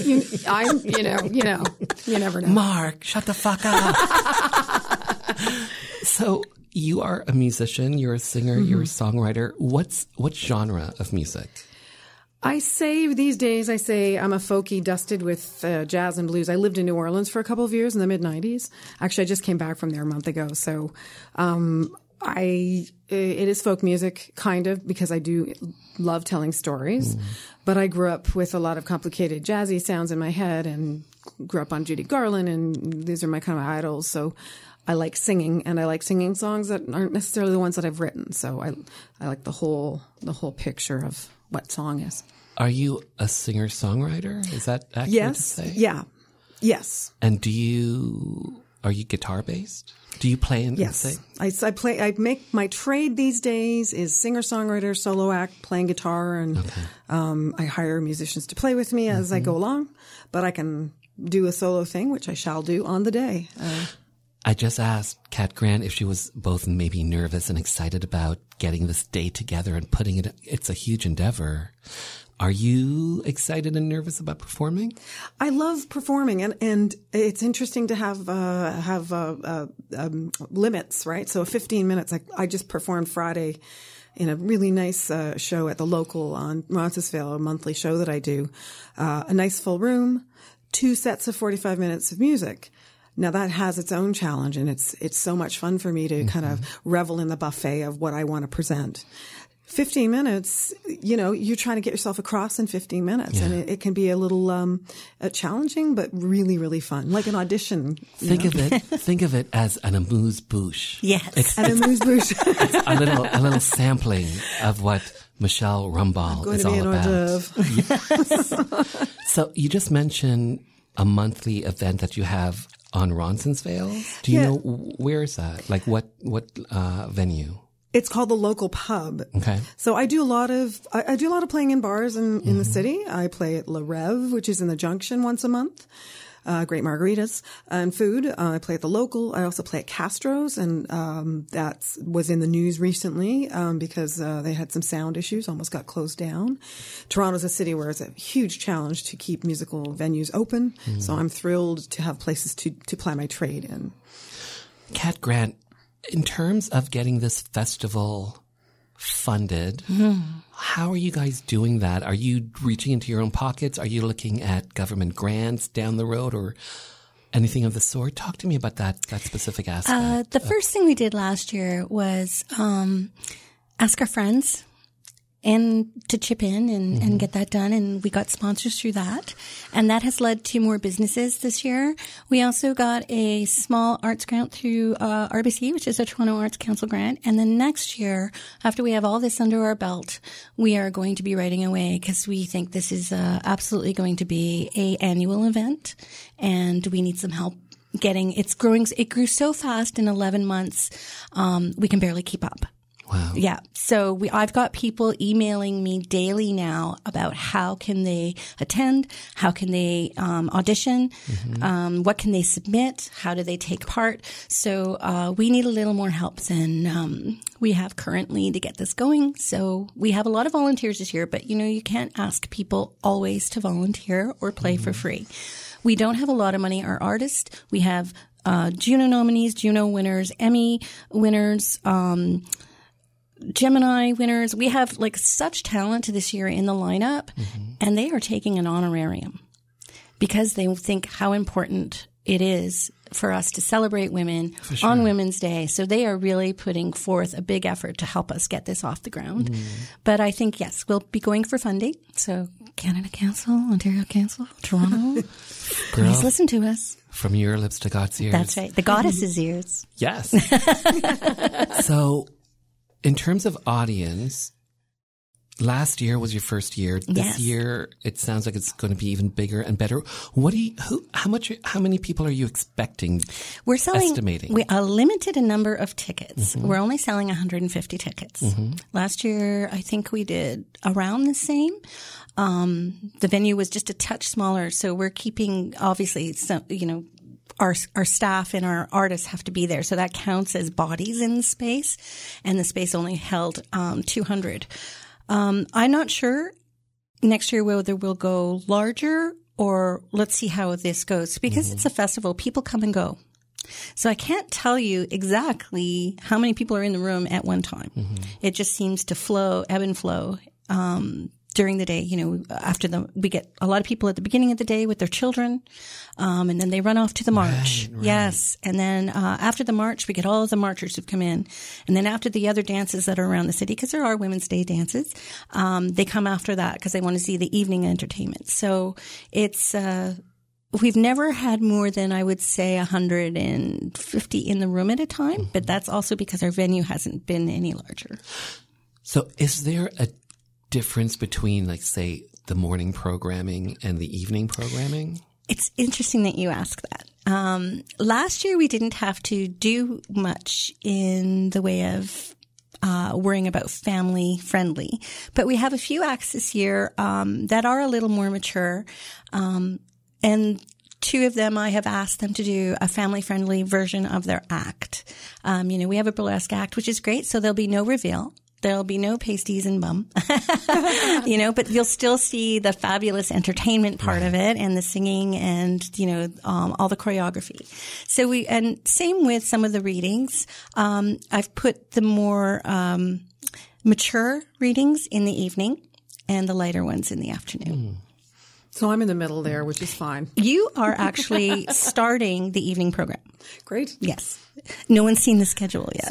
never know. Mark, shut the fuck up. So you are a musician, you're a singer, you're a songwriter. What genre of music? I say these days, I'm a folky dusted with jazz and blues. I lived in New Orleans for a couple of years in the mid-'90s. Actually, I just came back from there a month ago. So it is folk music, kind of, because I do love telling stories. But I grew up with a lot of complicated jazzy sounds in my head and grew up on Judy Garland, and these are my kind of idols. So I like singing, and I like singing songs that aren't necessarily the ones that I've written. So I like the whole picture of what song is. Are you a singer-songwriter? Is that accurate to say? Yeah. Yes. And are you guitar-based? Do you play and sing? I play. I make my trade these days is singer-songwriter, solo act, playing guitar, and I hire musicians to play with me as I go along. But I can do a solo thing, which I shall do on the day. I just asked Kat Grant if she was both maybe nervous and excited about getting this day together and putting it. It's a huge endeavor. Are you excited and nervous about performing? I love performing, and it's interesting to have limits, right? So 15 minutes. I just performed Friday in a really nice show at the local on Roncesvalles, a monthly show that I do. A nice full room, 2 sets of 45 minutes of music. Now that has its own challenge, and it's so much fun for me to kind of revel in the buffet of what I want to present. 15 minutes, you're trying to get yourself across in 15 minutes, and it can be a little challenging, but really, really fun, like an audition. Think of it as an amuse-bouche. Yes, an amuse-bouche. It's a little sampling of what Michelle Rumball is all about. Yes. So you just mentioned a monthly event that you have on Roncesvalles. Do you know where is that? Like what venue? It's called the Local Pub. Okay. So I do a lot of playing in bars in the city. I play at Le Rev, which is in the Junction once a month. Great margaritas and food. I play at the Local. I also play at Castro's, and that was in the news recently because they had some sound issues, almost got closed down. Toronto's a city where it's a huge challenge to keep musical venues open, so I'm thrilled to have places to ply my trade in. Kat Grant, in terms of getting this festival funded, how are you guys doing that? Are you reaching into your own pockets? Are you looking at government grants down the road or anything of the sort? Talk to me about that specific aspect. The first thing we did last year was ask our friends and to chip in and get that done. And we got sponsors through that. And that has led to more businesses this year. We also got a small arts grant through RBC, which is a Toronto Arts Council grant. And then next year, after we have all this under our belt, we are going to be writing away because we think this is absolutely going to be a annual event. And we need some help getting, it's growing. It grew so fast in 11 months. We can barely keep up. Wow. Yeah. So I've got people emailing me daily now about how can they attend, how can they audition, what can they submit, how do they take part. So we need a little more help than we have currently to get this going. So we have a lot of volunteers this year, but you can't ask people always to volunteer or play for free. We don't have a lot of money. Our artists, we have Juno nominees, Juno winners, Emmy winners, Gemini winners. We have such talent this year in the lineup, and they are taking an honorarium because they think how important it is for us to celebrate women on Women's Day. So they are really putting forth a big effort to help us get this off the ground. But I think, yes, we'll be going for funding. So Canada Council, Ontario Council, Toronto, please listen to us. From your lips to God's ears. That's right. The goddess's ears. Yes. So in terms of audience, last year was your first year. This year, it sounds like it's going to be even bigger and better. How many people are you expecting? We're selling estimating a limited number of tickets. We're only selling 150 tickets. Last year, I think we did around the same. The venue was just a touch smaller, so we're keeping obviously our staff and our artists have to be there. So that counts as bodies in the space, and the space only held 200. I'm not sure next year whether we'll go larger or let's see how this goes. Because it's a festival, people come and go. So I can't tell you exactly how many people are in the room at one time. It just seems to flow, ebb and flow. During the day, we get a lot of people at the beginning of the day with their children, and then they run off to the march. Right. Yes. And then, after the march, we get all of the marchers who've come in. And then after the other dances that are around the city, because there are Women's Day dances, they come after that because they want to see the evening entertainment. So it's, we've never had more than, I would say, 150 in the room at a time, but that's also because our venue hasn't been any larger. So is there a difference between, say, the morning programming and the evening programming? It's interesting that you ask that. Last year, we didn't have to do much in the way of worrying about family friendly, but we have a few acts this year that are a little more mature, and two of them, I have asked them to do a family-friendly version of their act. We have a burlesque act, which is great, so there'll be no reveal. There'll be no pasties and bum, but you'll still see the fabulous entertainment part of it and the singing and, all the choreography. So and same with some of the readings. I've put the more, mature readings in the evening and the lighter ones in the afternoon. So I'm in the middle there, which is fine. You are actually starting the evening program. Great. Yes. No one's seen the schedule yet. So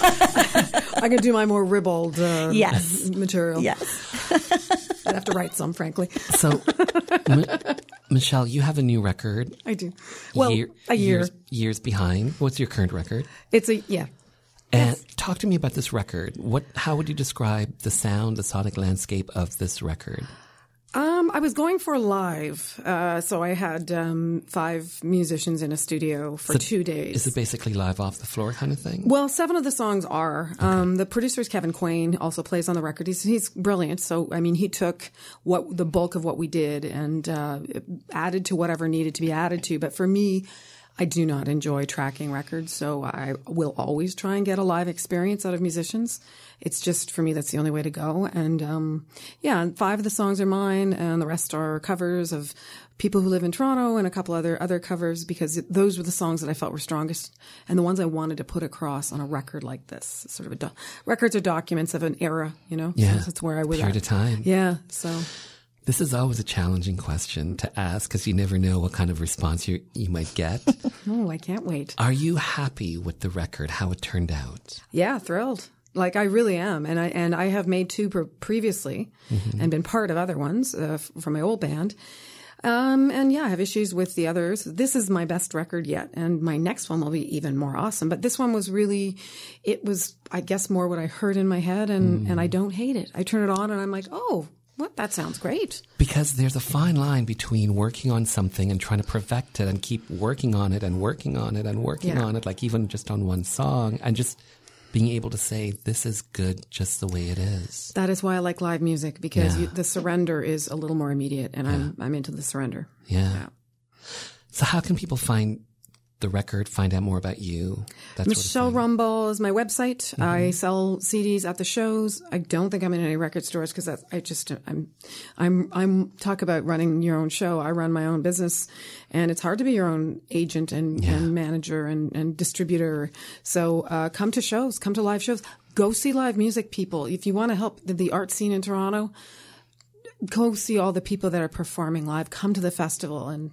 I can do my more ribald material. Yes. I'd have to write some, frankly. So, Michelle, you have a new record. I do. Well, a year. Years behind. What's your current record? It's And talk to me about this record. How would you describe the sound, the sonic landscape of this record? I was going for live, so I had 5 musicians in a studio for 2 days. Is it basically live off the floor kind of thing? Well, 7 of the songs are. Okay. The producer is Kevin Quain, also plays on the record. He's brilliant. So, he took the bulk of what we did and added to whatever needed to be added to. But for me, I do not enjoy tracking records, so I will always try and get a live experience out of musicians. It's just, for me, that's the only way to go. And, 5 of the songs are mine, and the rest are covers of people who live in Toronto and a couple other covers, because those were the songs that I felt were strongest and the ones I wanted to put across on a record like this. Sort of records are documents of an era, Yeah. So that's where I was period at. of time. Yeah, so... This is always a challenging question to ask because you never know what kind of response you might get. Oh, I can't wait. Are you happy with the record, how it turned out? Yeah, thrilled. I really am. And I have made 2 previously and been part of other ones from my old band. I have issues with the others. This is my best record yet, and my next one will be even more awesome. But this one was it was, I guess, more what I heard in my head, and I don't hate it. I turn it on and I'm like, oh, what? That sounds great. Because there's a fine line between working on something and trying to perfect it and keep working on it and working on it and working on it, like even just on one song, and just being able to say, this is good just the way it is. That is why I like live music, because the surrender is a little more immediate, and I'm into the surrender. Yeah. So how can people find the record, find out more about you? Michelle Rumball is my website. I sell CDs at the shows. I don't think I'm in any record stores because I'm talk about running your own show. I run my own business, and it's hard to be your own agent and manager and distributor. So come to shows, come to live shows, go see live music, people. If you want to help the art scene in Toronto, go see all the people that are performing live. Come to the festival and,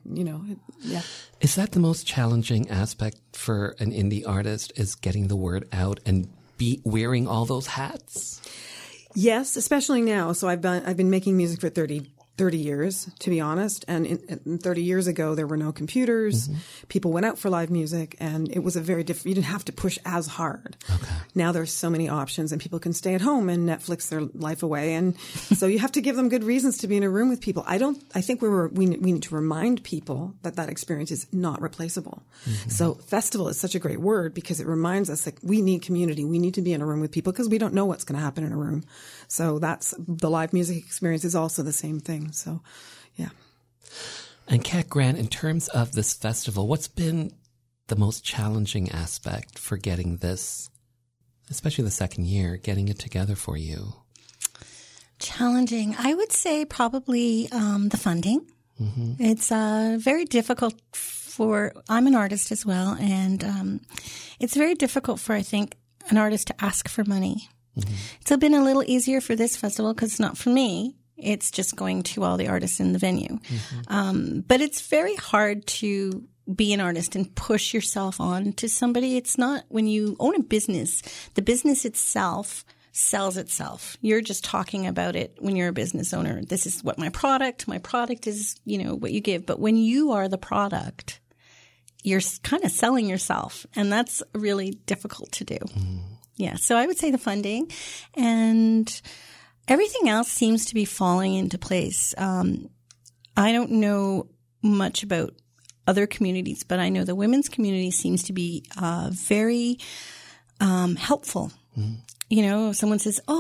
Is that the most challenging aspect for an indie artist, is getting the word out and wearing all those hats? Yes, especially now. So I've been making music for 30 years, to be honest. And 30 years ago, there were no computers. People went out for live music, and it was a very different, you didn't have to push as hard. Okay. Now there's so many options, and people can stay at home and Netflix their life away. And so you have to give them good reasons to be in a room with people. I think we need to remind people that experience is not replaceable. So festival is such a great word because it reminds us that we need community. We need to be in a room with people because we don't know what's going to happen in a room. So that's the live music experience is also the same thing. So, yeah. And Kat Grant, in terms of this festival, what's been the most challenging aspect for getting this, especially the second year, getting it together for you? Challenging. I would say probably the funding. It's very difficult I'm an artist as well, and it's very difficult for, I think, an artist to ask for money. It's been a little easier for this festival because it's not for me. It's just going to all the artists in the venue. But it's very hard to be an artist and push yourself on to somebody. It's not when you own a business, the business itself sells itself. You're just talking about it when you're a business owner. This is what my product is, what you give. But when you are the product, you're kind of selling yourself. And that's really difficult to do. Yeah. So I would say the funding, and everything else seems to be falling into place. I don't know much about other communities, but I know the women's community seems to be very helpful. Someone says, "Oh,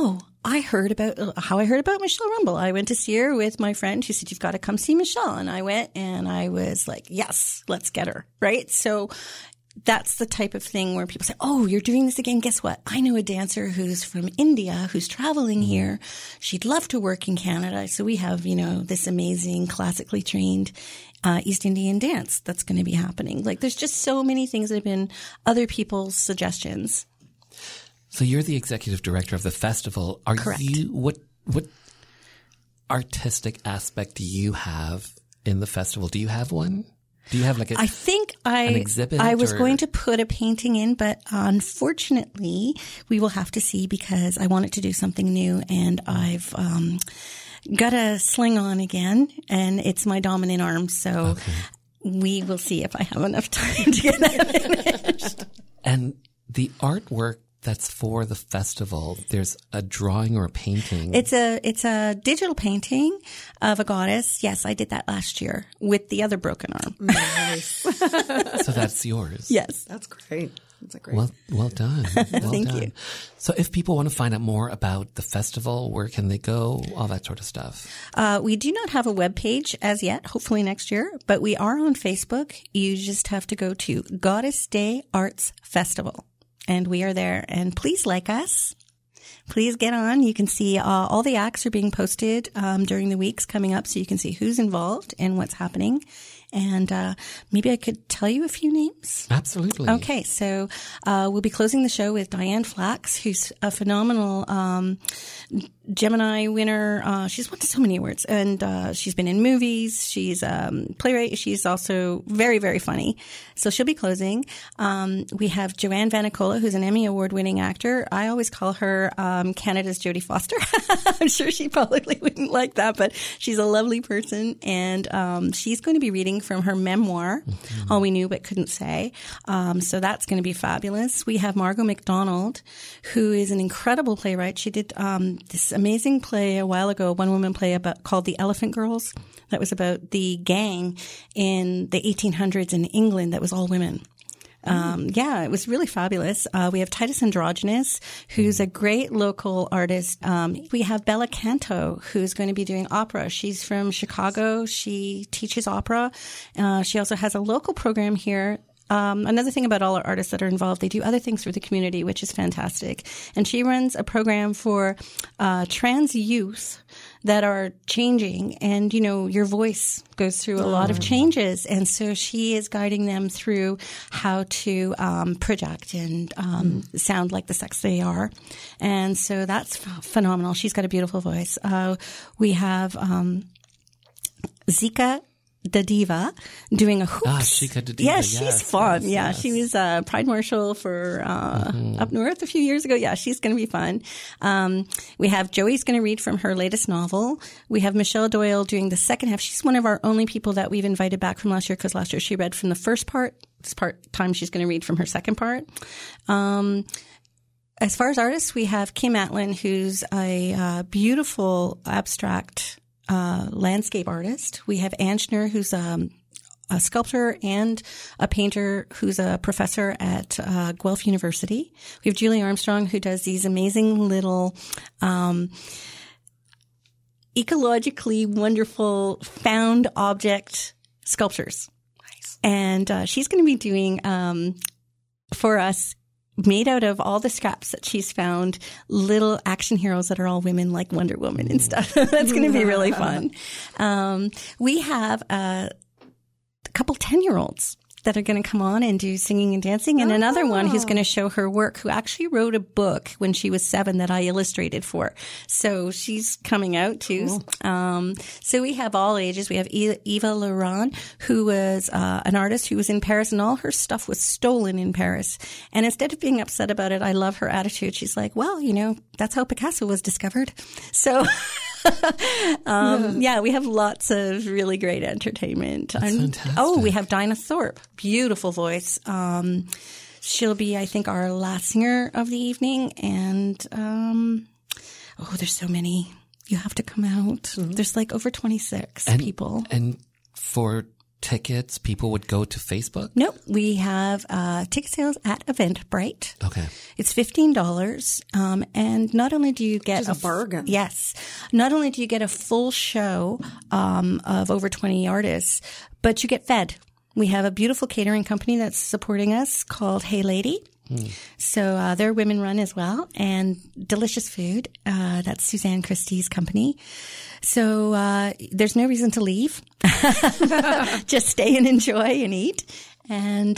how I heard about Michelle Rumble. I went to see her with my friend who said, you've got to come see Michelle. And I went and I was like, yes, let's get her. Right. So that's the type of thing where people say, oh, you're doing this again. Guess what? I know a dancer who's from India who's traveling here. She'd love to work in Canada. So we have, this amazing classically trained East Indian dance that's going to be happening. Like there's just so many things that have been other people's suggestions. So you're the executive director of the festival. Correct. What artistic aspect do you have in the festival? Do you have one? Do you have like I think an exhibit? I was going to put a painting in, but unfortunately we will have to see because I wanted to do something new and I've got a sling on again and it's my dominant arm. So we will see if I have enough time to get that finished. And the artwork that's for the festival, there's a drawing or a painting. It's a digital painting of a goddess. Yes, I did that last year with the other broken arm. Nice. So that's yours. Yes. That's great. That's a great. Well done. Thank you. So if people want to find out more about the festival, where can they go? All that sort of stuff. We do not have a web page as yet, hopefully next year, but we are on Facebook. You just have to go to Goddess Day Arts Festival. And we are there. And please like us. Please get on. You can see all the acts are being posted during the weeks coming up so you can see who's involved and what's happening. And maybe I could tell you a few names. Absolutely. Okay, so we'll be closing the show with Diane Flax, who's a phenomenal Gemini winner. She's won so many awards, and she's been in movies. She's a playwright. She's also very, very funny. So she'll be closing. We have Joanne Vanicola, who's an Emmy Award-winning actor. I always call her Canada's Jodie Foster. I'm sure she probably wouldn't like that, but she's a lovely person, and she's going to be reading from her memoir, All We Knew But Couldn't Say. So that's going to be fabulous. We have Margot MacDonald, who is an incredible playwright. She did this amazing play a while ago, a one-woman play called The Elephant Girls. That was about the gang in the 1800s in England that was all women. Yeah, it was really fabulous. We have Titus Androgynous, who's a great local artist. We have Bella Canto, who's going to be doing opera. She's from Chicago. She teaches opera. She also has a local program here. Another thing about all our artists that are involved, they do other things for the community, which is fantastic. And she runs a program for trans youth that are changing. And, your voice goes through a lot of changes. And so she is guiding them through how to project and sound like the sex they are. And so that's phenomenal. She's got a beautiful voice. We have Zika the Diva doing a hoops. Zika the Diva. Yeah, she's fun. Yes. She was a Pride Marshal for up north a few years ago. Yeah, she's going to be fun. We have Joey's going to read from her latest novel. We have Michelle Doyle doing the second half. She's one of our only people that we've invited back from last year because last year she read from the first part. This time she's going to read from her second part. As far as artists, we have Kim Atlin, who's a beautiful abstract landscape artist. We have Anshner, who's a sculptor and a painter who's a professor at Guelph University. We have Julie Armstrong, who does these amazing little ecologically wonderful found object sculptures. Nice. And she's going to be doing for us, made out of all the scraps that she's found, little action heroes that are all women like Wonder Woman and stuff. That's going to be really fun. We have a couple 10-year-olds that are going to come on and do singing and dancing, and another one who's going to show her work, who actually wrote a book when she was 7 that I illustrated for. So she's coming out too. Cool. So we have all ages. We have Eva Laurent, who was an artist who was in Paris, and all her stuff was stolen in Paris. And instead of being upset about it, I love her attitude. She's like, well, that's how Picasso was discovered. So yeah, we have lots of really great entertainment. That's fantastic. Oh, we have Dinah Thorpe, beautiful voice. She'll be, I think, our last singer of the evening. And there's so many. You have to come out. There's like over 26 people. And for tickets, people would go to Facebook? Nope. We have ticket sales at Eventbrite. Okay. It's $15. And not only do you get a bargain. Yes. Not only do you get a full show of over 20 artists, but you get fed. We have a beautiful catering company that's supporting us called Hey Lady. So they're women run as well, and delicious food. That's Suzanne Christie's company. So there's no reason to leave. Just stay and enjoy and eat. And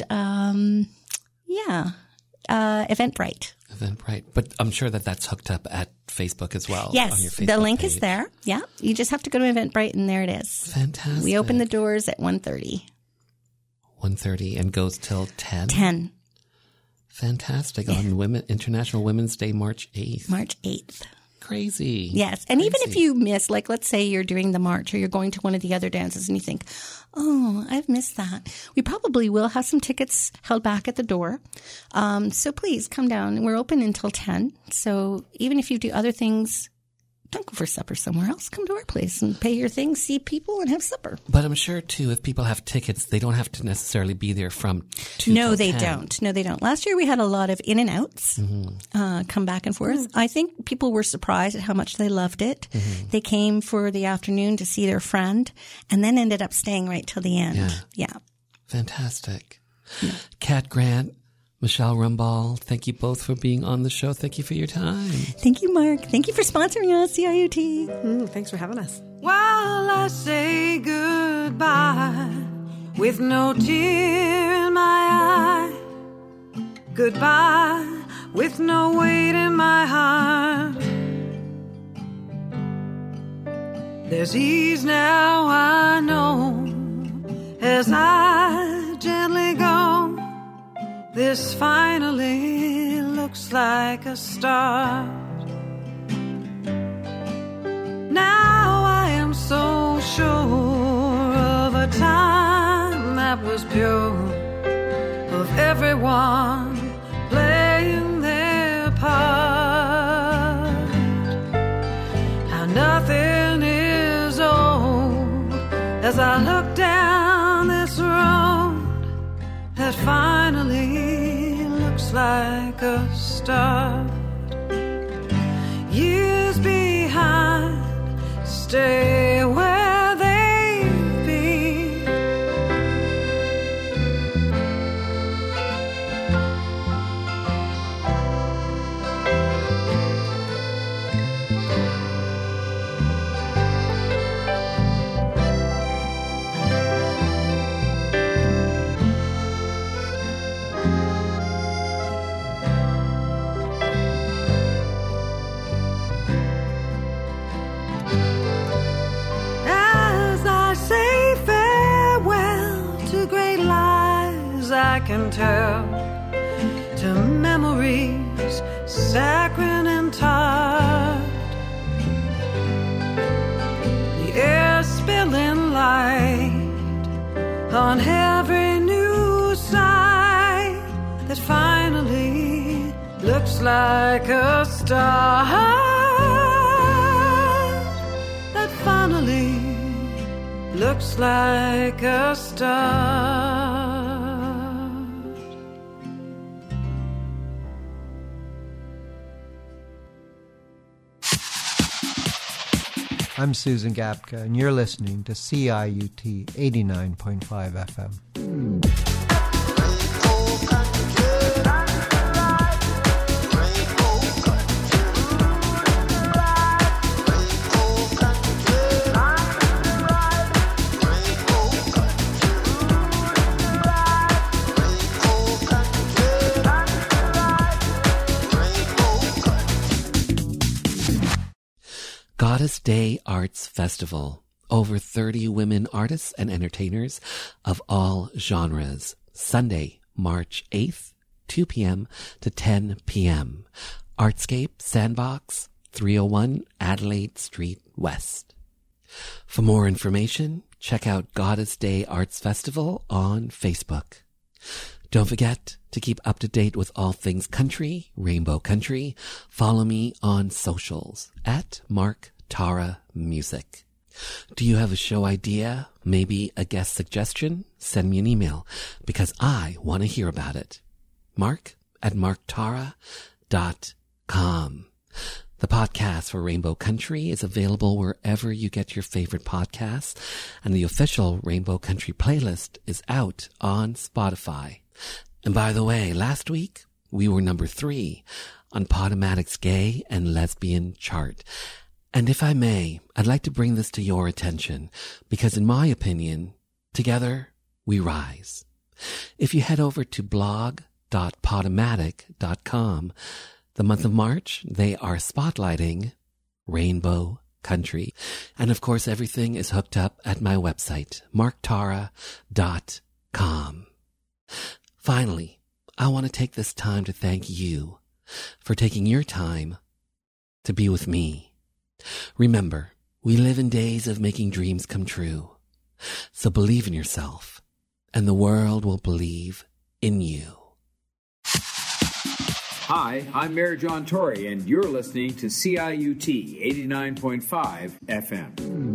Eventbrite. Eventbrite. But I'm sure that's hooked up at Facebook as well. Yes, on your Facebook the link page. is there. Yeah, you just have to go to Eventbrite, and there it is. Fantastic. We open the doors at 1:30. 1:30 and goes till 10? 10. Fantastic. On International Women's Day, March 8th. March 8th. Crazy. Yes. And even if you miss, like, let's say you're doing the march or you're going to one of the other dances and you think, oh, I've missed that. We probably will have some tickets held back at the door. So please come down. We're open until 10. So even if you do other things, don't go for supper somewhere else. Come to our place and pay your things, see people, and have supper. But I'm sure, too, if people have tickets, they don't have to necessarily be there from 2 No, till they 10. don't. No, they don't. Last year we had a lot of in and outs come back and forth. I think people were surprised at how much they loved it. They came for the afternoon to see their friend and then ended up staying right till the end. Yeah. Fantastic. Kat Grant, Michelle Rumball, thank you both for being on the show. Thank you for your time. Thank you, Mark. Thank you for sponsoring us, CIUT. Thanks for having us. While I say goodbye with no tear in my eye, goodbye with no weight in my heart. There's ease now, I know, as I gently go. This finally looks like a start. Now I am so sure of a time that was pure, of everyone playing their part. Now nothing is old as I look down this road that finally looks like a start. Years behind stay where they've been. I can tell to memories saccharine and tart, the air spilling light on every new sight that finally looks like a start, that finally looks like a start. I'm Susan Gapka, and you're listening to CIUT 89.5 FM. Goddess Day Arts Festival. Over 30 women artists and entertainers of all genres. Sunday, March 8th, 2 p.m. to 10 p.m. Artscape Sandbox, 301 Adelaide Street West. For more information, check out Goddess Day Arts Festival on Facebook. Don't forget to keep up to date with all things country, Rainbow Country. Follow me on socials at Mark Tara Music. Do you have a show idea? Maybe a guest suggestion? Send me an email because I want to hear about it. mark@marktara.com. The podcast for Rainbow Country is available wherever you get your favorite podcasts, and the official Rainbow Country playlist is out on Spotify. And by the way, last week we were number 3 on Podomatic's Gay and Lesbian chart. And if I may, I'd like to bring this to your attention because in my opinion, together we rise. If you head over to blog.podomatic.com, the month of March, they are spotlighting Rainbow Country. And of course, everything is hooked up at my website, marktara.com. Finally, I want to take this time to thank you for taking your time to be with me. Remember, we live in days of making dreams come true. So believe in yourself, and the world will believe in you. Hi, I'm Mayor John Tory, and you're listening to CIUT 89.5 FM.